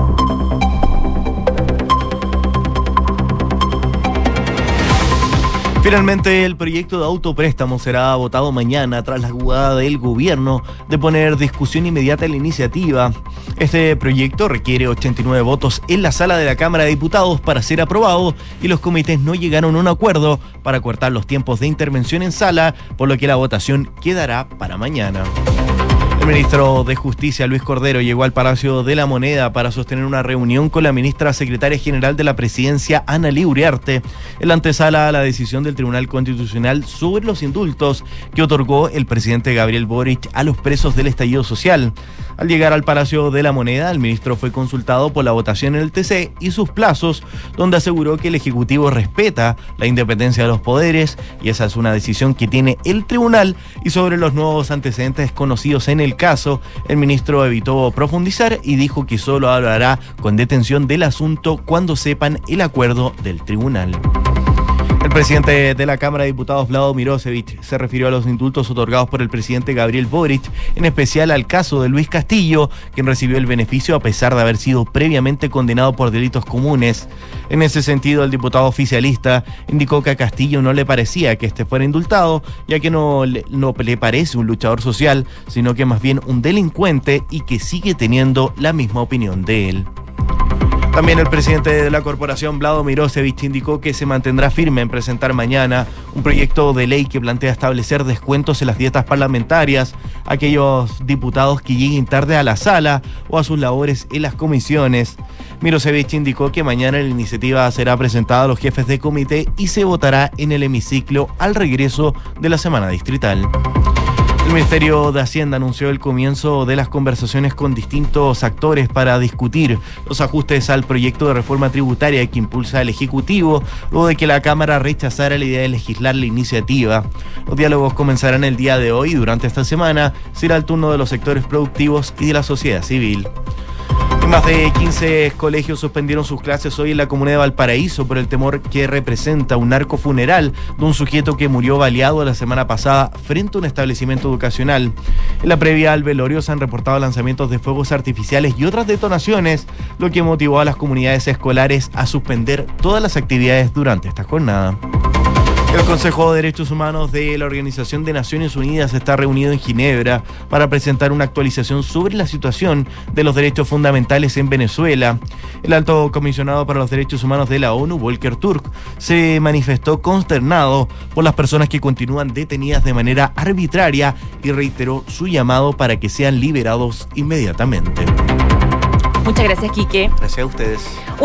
Finalmente, el proyecto de autopréstamo será votado mañana tras la jugada del gobierno de poner discusión inmediata en la iniciativa. Este proyecto requiere 89 votos en la sala de la Cámara de Diputados para ser aprobado y los comités no llegaron a un acuerdo para cortar los tiempos de intervención en sala, por lo que la votación quedará para mañana. El ministro de Justicia, Luis Cordero, llegó al Palacio de la Moneda para sostener una reunión con la ministra secretaria general de la Presidencia, Analí Uriarte, en la antesala a la decisión del Tribunal Constitucional sobre los indultos que otorgó el presidente Gabriel Boric a los presos del estallido social. Al llegar al Palacio de la Moneda, el ministro fue consultado por la votación en el TC y sus plazos, donde aseguró que el Ejecutivo respeta la independencia de los poderes y esa es una decisión que tiene el tribunal. Y sobre los nuevos antecedentes conocidos en el caso, el ministro evitó profundizar y dijo que solo hablará con detención del asunto cuando sepan el acuerdo del tribunal. El presidente de la Cámara de Diputados, Vlado Mirosevic, se refirió a los indultos otorgados por el presidente Gabriel Boric, en especial al caso de Luis Castillo, quien recibió el beneficio a pesar de haber sido previamente condenado por delitos comunes. En ese sentido, el diputado oficialista indicó que a Castillo no le parecía que este fuera indultado, ya que no le parece un luchador social, sino que más bien un delincuente y que sigue teniendo la misma opinión de él. También el presidente de la corporación, Vlado Mirosevic, indicó que se mantendrá firme en presentar mañana un proyecto de ley que plantea establecer descuentos en las dietas parlamentarias a aquellos diputados que lleguen tarde a la sala o a sus labores en las comisiones. Mirosevic indicó que mañana la iniciativa será presentada a los jefes de comité y se votará en el hemiciclo al regreso de la semana distrital. El Ministerio de Hacienda anunció el comienzo de las conversaciones con distintos actores para discutir los ajustes al proyecto de reforma tributaria que impulsa el Ejecutivo, luego de que la Cámara rechazara la idea de legislar la iniciativa. Los diálogos comenzarán el día de hoy y durante esta semana será el turno de los sectores productivos y de la sociedad civil. Más de 15 colegios suspendieron sus clases hoy en la comuna de Valparaíso por el temor que representa un narcofuneral de un sujeto que murió baleado la semana pasada frente a un establecimiento educacional. En la previa al velorio se han reportado lanzamientos de fuegos artificiales y otras detonaciones, lo que motivó a las comunidades escolares a suspender todas las actividades durante esta jornada. El Consejo de Derechos Humanos de la Organización de Naciones Unidas está reunido en Ginebra para presentar una actualización sobre la situación de los derechos fundamentales en Venezuela. El alto comisionado para los derechos humanos de la ONU, Volker Turk, se manifestó consternado por las personas que continúan detenidas de manera arbitraria y reiteró su llamado para que sean liberados inmediatamente. Muchas gracias, Quique. Gracias a ustedes.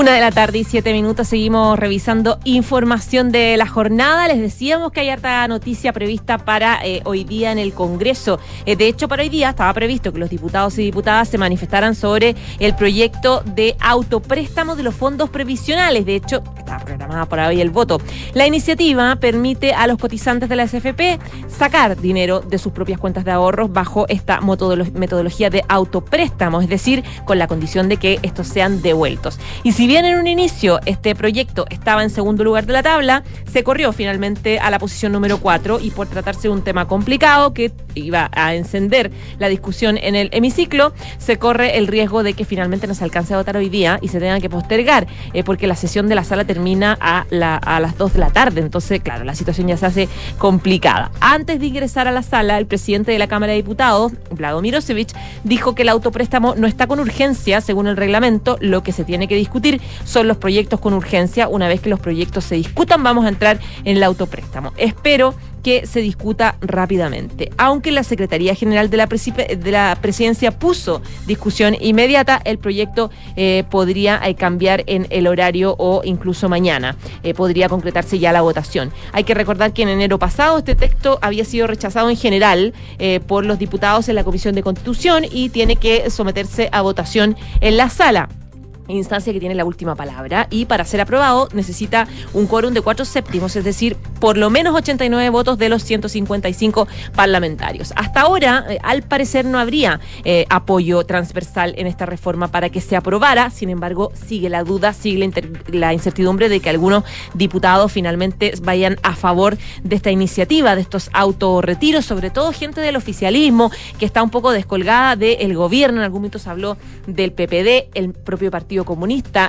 1:07 p.m. Seguimos revisando información de la jornada. Les decíamos que hay harta noticia prevista para hoy día en el Congreso. De hecho, para hoy día estaba previsto que los diputados y diputadas se manifestaran sobre el proyecto de autopréstamo de los fondos previsionales. De hecho, estaba programada para hoy el voto. La iniciativa permite a los cotizantes de la SFP sacar dinero de sus propias cuentas de ahorros bajo esta metodología de autopréstamo, es decir, con la condición de que estos sean devueltos. Y si bien en un inicio este proyecto estaba en segundo lugar de la tabla, se corrió finalmente a la posición número 4 y por tratarse de un tema complicado que iba a encender la discusión en el hemiciclo, se corre el riesgo de que finalmente no se alcance a votar hoy día y se tenga que postergar, porque la sesión de la sala termina a las 2 de la tarde. Entonces, claro, la situación ya se hace complicada. Antes de ingresar a la sala, el presidente de la Cámara de Diputados, Vlado Mirosevic, dijo que el autopréstamo no está con urgencia, según el reglamento. Lo que se tiene que discutir son los proyectos con urgencia. Una vez que los proyectos se discutan, vamos a entrar en el autopréstamo. Espero que se discuta rápidamente. Aunque la Secretaría General de la Presidencia puso discusión inmediata, el proyecto podría cambiar en el horario o incluso mañana. Podría concretarse ya la votación. Hay que recordar que en enero pasado este texto había sido rechazado en general por los diputados en la Comisión de Constitución y tiene que someterse a votación en la sala, instancia que tiene la última palabra, y para ser aprobado necesita un quórum de 4/7, es decir, por lo menos 89 votos de los 155 parlamentarios. Hasta ahora, al parecer, no habría apoyo transversal en esta reforma para que se aprobara. Sin embargo, sigue la duda, sigue la incertidumbre de que algunos diputados finalmente vayan a favor de esta iniciativa, de estos autorretiros, sobre todo gente del oficialismo que está un poco descolgada del gobierno. En algún momento se habló del PPD, el propio Partido Comunista,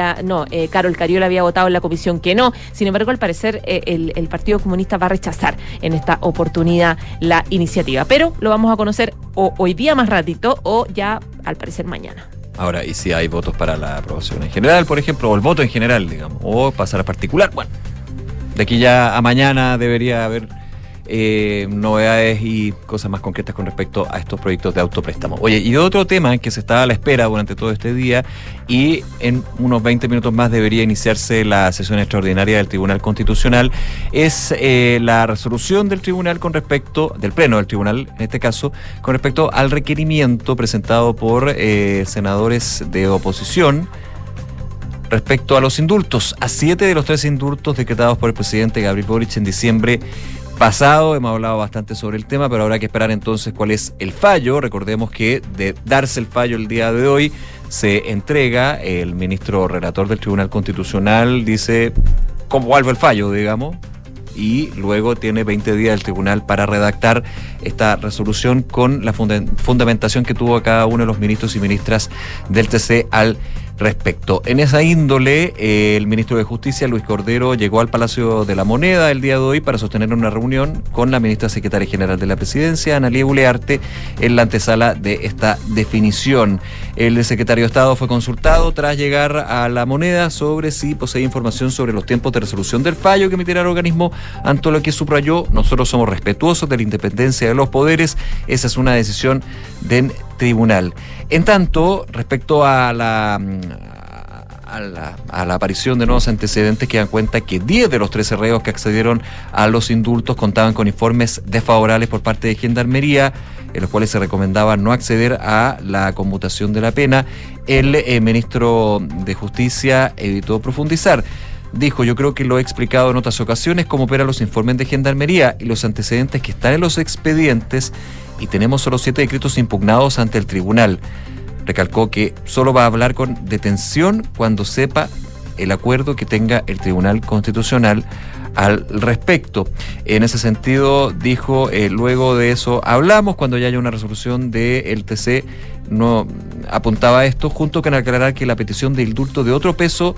Carol Cariola había votado en la comisión que no. Sin embargo, al parecer el Partido Comunista va a rechazar en esta oportunidad la iniciativa, pero lo vamos a conocer hoy día más ratito o ya al parecer mañana. Ahora, ¿y si hay votos para la aprobación en general, por ejemplo, o el voto en general, digamos, o pasar a particular? Bueno, de aquí ya a mañana debería haber novedades y cosas más concretas con respecto a estos proyectos de autopréstamo. Oye, y otro tema que se está a la espera durante todo este día, y en unos 20 minutos más debería iniciarse la sesión extraordinaria del Tribunal Constitucional, es la resolución del Tribunal del Pleno del Tribunal, en este caso, con respecto al requerimiento presentado por senadores de oposición respecto a los indultos, a 7 de los 13 indultos decretados por el presidente Gabriel Boric en diciembre pasado. Hemos hablado bastante sobre el tema, pero habrá que esperar entonces cuál es el fallo. Recordemos que de darse el fallo el día de hoy, se entrega, el ministro relator del Tribunal Constitucional dice cuál fue el fallo, digamos, y luego tiene 20 días el tribunal para redactar esta resolución con la fundamentación que tuvo cada uno de los ministros y ministras del TC al respecto. En esa índole, el ministro de Justicia, Luis Cordero, llegó al Palacio de la Moneda el día de hoy para sostener una reunión con la ministra secretaria general de la Presidencia, Analía Ulearte, en la antesala de esta definición. El secretario de Estado fue consultado tras llegar a la Moneda sobre si posee información sobre los tiempos de resolución del fallo que emitirá el organismo, ante lo que subrayó: nosotros somos respetuosos de la independencia de los poderes, esa es una decisión del tribunal. En tanto, respecto a la aparición de nuevos antecedentes, que dan cuenta que 10 de los 13 reos que accedieron a los indultos contaban con informes desfavorables por parte de Gendarmería, en los cuales se recomendaba no acceder a la conmutación de la pena. El ministro de Justicia evitó profundizar. Dijo: yo creo que lo he explicado en otras ocasiones cómo operan los informes de Gendarmería y los antecedentes que están en los expedientes, y tenemos solo 7 decretos impugnados ante el tribunal. Recalcó que solo va a hablar con detención cuando sepa el acuerdo que tenga el Tribunal Constitucional al respecto. En ese sentido, dijo, luego de eso hablamos cuando ya haya una resolución del TC. No apuntaba a esto, junto con aclarar que la petición de indulto de otro peso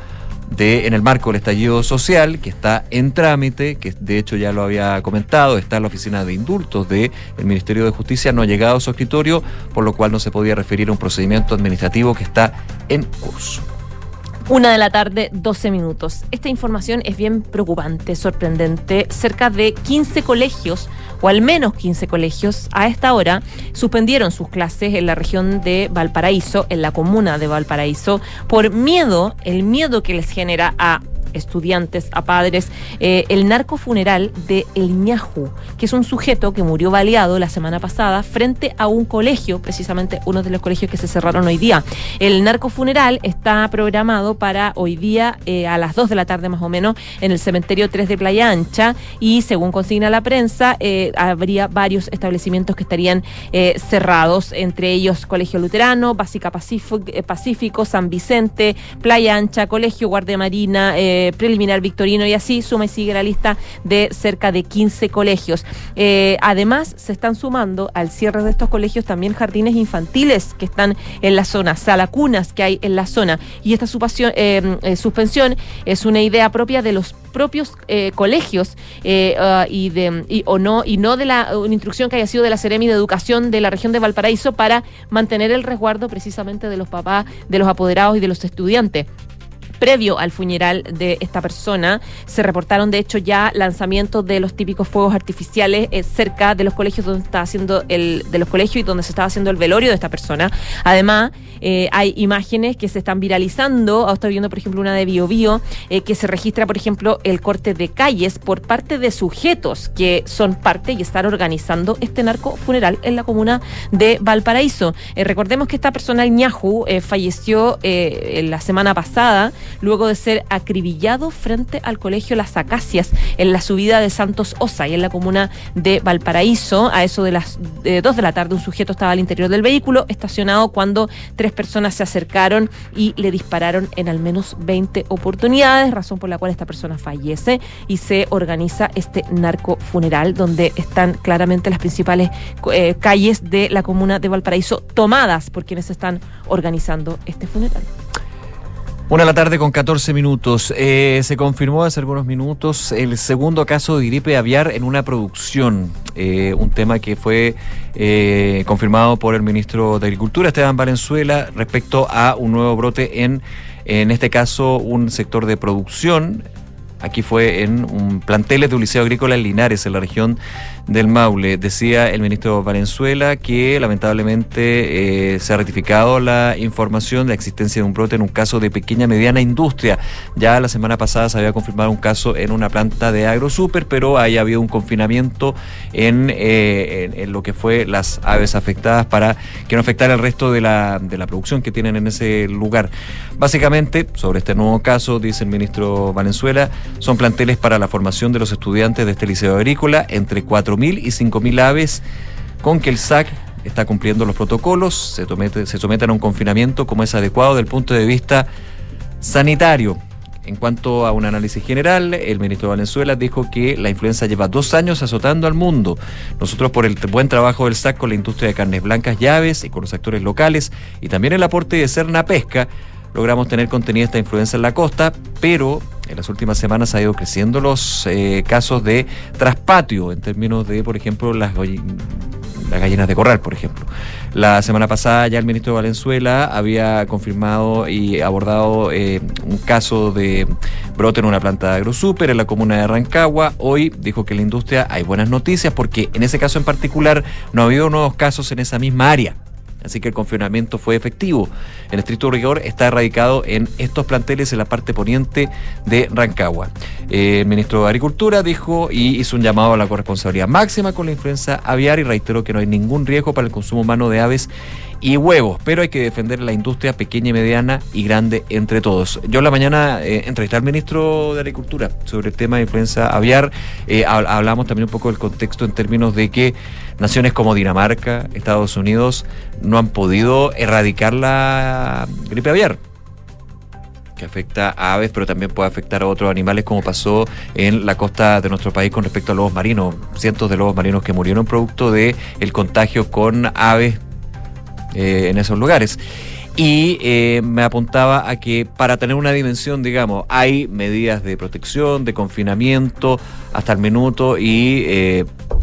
en el marco del estallido social, que está en trámite, que de hecho ya lo había comentado, está en la oficina de indultos del Ministerio de Justicia, no ha llegado a su escritorio, por lo cual no se podía referir a un procedimiento administrativo que está en curso. 1:12 p.m. Esta información es bien preocupante, sorprendente. Cerca de 15 colegios, o al menos 15 colegios, a esta hora suspendieron sus clases en la región de Valparaíso, en la comuna de Valparaíso, por el miedo que les genera a estudiantes, a padres, el narcofuneral de El Ñajú, que es un sujeto que murió baleado la semana pasada frente a un colegio, precisamente uno de los colegios que se cerraron hoy día. El narcofuneral está programado para hoy día a las 2 de la tarde más o menos en el cementerio 3 de Playa Ancha, y según consigna la prensa habría varios establecimientos que estarían cerrados, entre ellos Colegio Luterano, Básica Pacífico, San Vicente, Playa Ancha, Colegio Guardia Marina, Preliminar Victorino, y así suma y sigue la lista de cerca de 15 colegios. Además, se están sumando al cierre de estos colegios también jardines infantiles que están en la zona, salacunas que hay en la zona, y esta suspensión es una idea propia de los propios colegios no de una instrucción que haya sido de la Seremi de Educación de la región de Valparaíso para mantener el resguardo precisamente de los papás, de los apoderados y de los estudiantes. Previo al funeral de esta persona, se reportaron de hecho ya lanzamientos de los típicos fuegos artificiales cerca de los colegios donde y donde se estaba haciendo el velorio de esta persona. Además, hay imágenes que se están viralizando. Estoy viendo, por ejemplo, una de Biobío, que se registra, por ejemplo, el corte de calles por parte de sujetos que son parte y están organizando este narcofuneral en la comuna de Valparaíso. Recordemos que esta persona, el Ñajú, falleció la semana pasada, luego de ser acribillado frente al colegio Las Acacias en la subida de Santos Osa y en la comuna de Valparaíso. A eso de las 2 de la tarde, un sujeto estaba al interior del vehículo estacionado cuando 3 personas se acercaron y le dispararon en al menos 20 oportunidades, razón por la cual esta persona fallece, y se organiza este narcofuneral donde están claramente las principales calles de la comuna de Valparaíso tomadas por quienes están organizando este funeral. 1:14 p.m. Se confirmó hace algunos minutos el segundo caso de gripe aviar en una producción, un tema que fue confirmado por el ministro de Agricultura, Esteban Valenzuela, respecto a un nuevo brote en este caso, un sector de producción. Aquí fue en un planteles de un liceo agrícola en Linares, en la región del Maule. Decía el ministro Valenzuela que lamentablemente se ha rectificado la información de la existencia de un brote en un caso de pequeña mediana industria. Ya la semana pasada se había confirmado un caso en una planta de AgroSuper, pero ahí ha habido un confinamiento en lo que fue las aves afectadas para que no afectara el resto de la producción que tienen en ese lugar. Básicamente, sobre este nuevo caso, dice el ministro Valenzuela, son planteles para la formación de los estudiantes de este liceo agrícola, entre 4.000 y 5.000 aves, con que el SAC está cumpliendo los protocolos, se someten a un confinamiento como es adecuado desde el punto de vista sanitario. En cuanto a un análisis general, el ministro Valenzuela dijo que la influenza lleva 2 años azotando al mundo. Nosotros, por el buen trabajo del SAC con la industria de carnes blancas y aves y con los actores locales, y también el aporte de Serna Pesca, logramos tener contenida esta influenza en la costa, pero en las últimas semanas ha ido creciendo los casos de traspatio en términos de, por ejemplo, las gallinas de corral, por ejemplo. La semana pasada ya el ministro Valenzuela había confirmado y abordado un caso de brote en una planta de AgroSuper en la comuna de Rancagua. Hoy dijo que en la industria hay buenas noticias porque en ese caso en particular no ha habido nuevos casos en esa misma área. Así que el confinamiento fue efectivo. En estricto rigor está erradicado en estos planteles en la parte poniente de Rancagua. El ministro de Agricultura dijo y hizo un llamado a la corresponsabilidad máxima con la influenza aviar y reiteró que no hay ningún riesgo para el consumo humano de aves y huevos, pero hay que defender la industria pequeña y mediana y grande entre todos. Yo en la mañana entrevisté al ministro de Agricultura sobre el tema de influenza aviar. Hablamos también un poco del contexto en términos de que naciones como Dinamarca, Estados Unidos, no han podido erradicar la gripe aviar, que afecta a aves, pero también puede afectar a otros animales, como pasó en la costa de nuestro país con respecto a lobos marinos. Cientos de lobos marinos que murieron producto de el contagio con aves en esos lugares. Y me apuntaba a que para tener una dimensión, digamos, hay medidas de protección, de confinamiento hasta el minuto y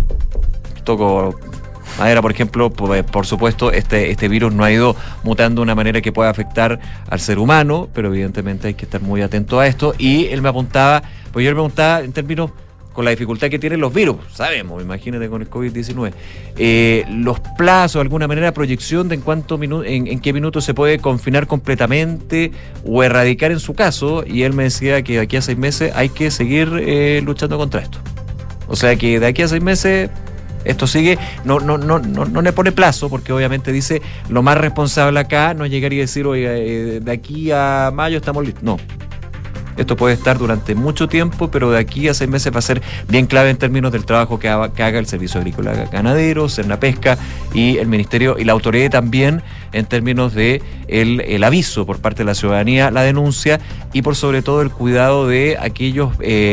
toco madera, por ejemplo, por supuesto, este virus no ha ido mutando de una manera que pueda afectar al ser humano, pero evidentemente hay que estar muy atento a esto. Y él me apuntaba, pues yo le preguntaba en términos con la dificultad que tienen los virus, sabemos, imagínate con el COVID-19, los plazos, de alguna manera, proyección de en qué minutos se puede confinar completamente o erradicar en su caso, y él me decía que de aquí a 6 meses hay que seguir luchando contra esto. O sea que de aquí a 6 meses esto sigue, no le pone plazo, porque obviamente dice, lo más responsable acá no es llegar y decir, oye, de aquí a mayo estamos listos. No. Esto puede estar durante mucho tiempo, pero de aquí a 6 meses va a ser bien clave en términos del trabajo que haga el Servicio Agrícola Ganadero, Sernapesca y el Ministerio y la autoridad también en términos de el aviso por parte de la ciudadanía, la denuncia y por sobre todo el cuidado de aquellas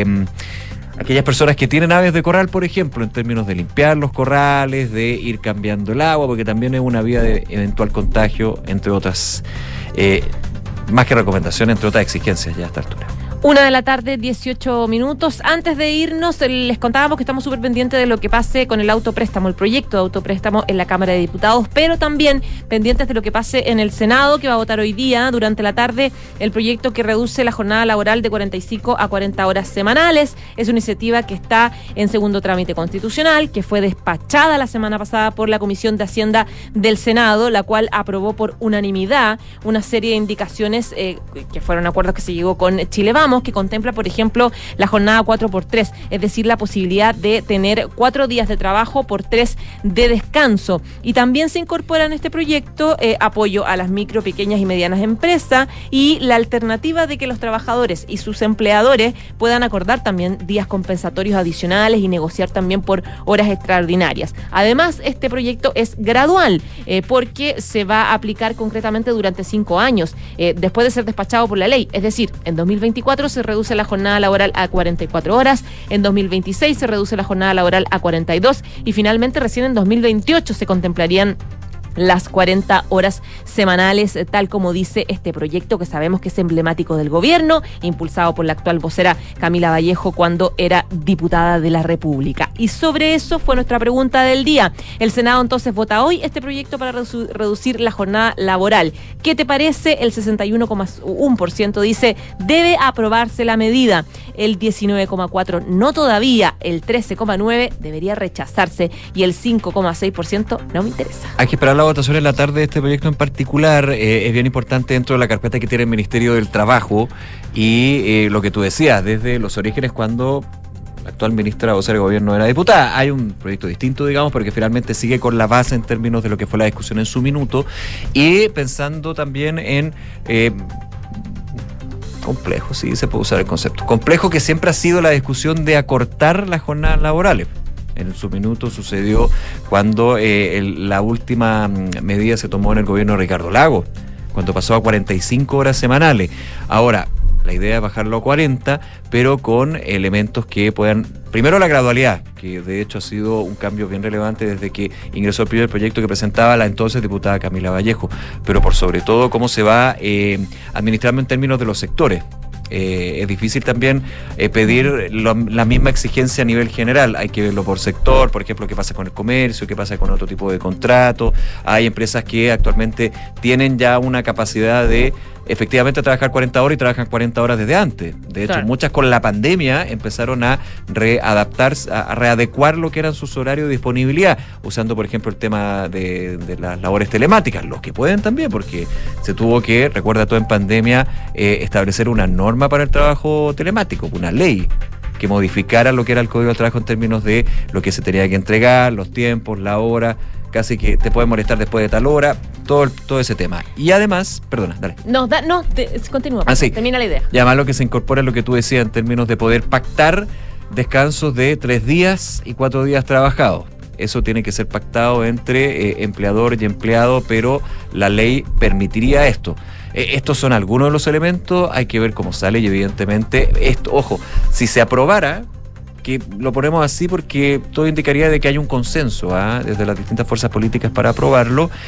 personas que tienen aves de corral, por ejemplo, en términos de limpiar los corrales, de ir cambiando el agua, porque también es una vía de eventual contagio, entre otras más que recomendación, entre otras exigencias ya a esta altura. 1:18 p.m. Antes de irnos, les contábamos que estamos súper pendientes de lo que pase con el autopréstamo, el proyecto de autopréstamo en la Cámara de Diputados, pero también pendientes de lo que pase en el Senado, que va a votar hoy día, durante la tarde, el proyecto que reduce la jornada laboral de 45 a 40 horas semanales. Es una iniciativa que está en segundo trámite constitucional, que fue despachada la semana pasada por la Comisión de Hacienda del Senado, la cual aprobó por unanimidad una serie de indicaciones que fueron acuerdos que se llegó con Chile Vamos, que contempla, por ejemplo, la jornada 4x3, es decir, la posibilidad de tener 4 días de trabajo por 3 de descanso. Y también se incorpora en este proyecto apoyo a las micro, pequeñas y medianas empresas y la alternativa de que los trabajadores y sus empleadores puedan acordar también días compensatorios adicionales y negociar también por horas extraordinarias. Además, este proyecto es gradual porque se va a aplicar concretamente durante 5 años después de ser despachado por la ley. Es decir, en 2024 se reduce la jornada laboral a 44 horas, en 2026 se reduce la jornada laboral a 42 y finalmente recién en 2028 se contemplarían las 40 horas semanales, tal como dice este proyecto que sabemos que es emblemático del gobierno, impulsado por la actual vocera Camila Vallejo cuando era diputada de la República. Y sobre eso fue nuestra pregunta del día. El Senado entonces vota hoy este proyecto para reducir la jornada laboral. ¿Qué te parece? El 61,1% dice debe aprobarse la medida, el 19,4% no todavía, el 13,9% debería rechazarse y el 5,6% no me interesa. Hay que esperar la votación en la tarde de este proyecto en particular. Es bien importante dentro de la carpeta que tiene el Ministerio del Trabajo y lo que tú decías, desde los orígenes cuando la actual ministra vocera de gobierno era diputada. Hay un proyecto distinto, digamos, porque finalmente sigue con la base en términos de lo que fue la discusión en su minuto y pensando también en complejo, sí, se puede usar el concepto. Complejo que siempre ha sido la discusión de acortar las jornadas laborales. En su minuto sucedió cuando la última medida se tomó en el gobierno de Ricardo Lagos, cuando pasó a 45 horas semanales. Ahora, la idea es bajarlo a 40, pero con elementos que puedan... Primero, la gradualidad, que de hecho ha sido un cambio bien relevante desde que ingresó el primer proyecto que presentaba la entonces diputada Camila Vallejo, pero por sobre todo cómo se va administrando en términos de los sectores. Es difícil también pedir la misma exigencia a nivel general. Hay que verlo por sector, por ejemplo, qué pasa con el comercio, qué pasa con otro tipo de contrato. Hay empresas que actualmente tienen ya una capacidad de efectivamente trabajar 40 horas y trabajan 40 horas desde antes. De hecho, muchas con la pandemia empezaron a readaptarse, a readecuar lo que eran sus horarios de disponibilidad, usando, por ejemplo, el tema de las labores telemáticas, los que pueden también, porque se tuvo que, recuerda todo en pandemia, establecer una norma para el trabajo telemático, una ley que modificara lo que era el Código del Trabajo en términos de lo que se tenía que entregar, los tiempos, la hora, casi que te pueden molestar después de tal hora, todo ese tema. Y además, perdona, dale. Continúa, sí. Termina la idea. Y además lo que se incorpora es lo que tú decías en términos de poder pactar descansos de 3 días y 4 días trabajados. Eso tiene que ser pactado entre empleador y empleado, pero la ley permitiría esto. Estos son algunos de los elementos, hay que ver cómo sale y evidentemente esto, ojo, si se aprobara, que lo ponemos así porque todo indicaría de que hay un consenso desde las distintas fuerzas políticas para aprobarlo,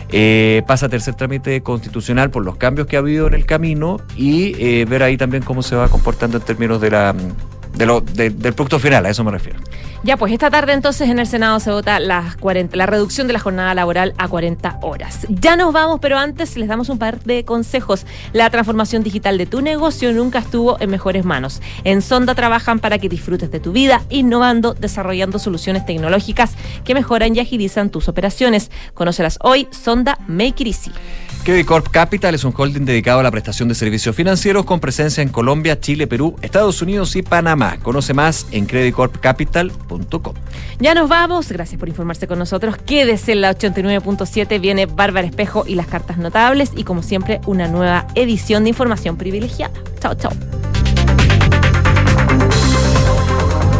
pasa a tercer trámite constitucional por los cambios que ha habido en el camino y ver ahí también cómo se va comportando en términos del producto final, a eso me refiero. Ya, pues esta tarde entonces en el Senado se vota la reducción de la jornada laboral a 40 horas. Ya nos vamos, pero antes les damos un par de consejos. La transformación digital de tu negocio nunca estuvo en mejores manos. En Sonda trabajan para que disfrutes de tu vida, innovando, desarrollando soluciones tecnológicas que mejoran y agilizan tus operaciones. Conócelas hoy, Sonda Make It Easy. Credit Corp Capital es un holding dedicado a la prestación de servicios financieros con presencia en Colombia, Chile, Perú, Estados Unidos y Panamá. Conoce más en creditcorpcapital.com. Ya nos vamos. Gracias por informarse con nosotros. Quédese en la 89.7. Viene Bárbara Espejo y las cartas notables. Y como siempre, una nueva edición de Información Privilegiada. Chao, chao.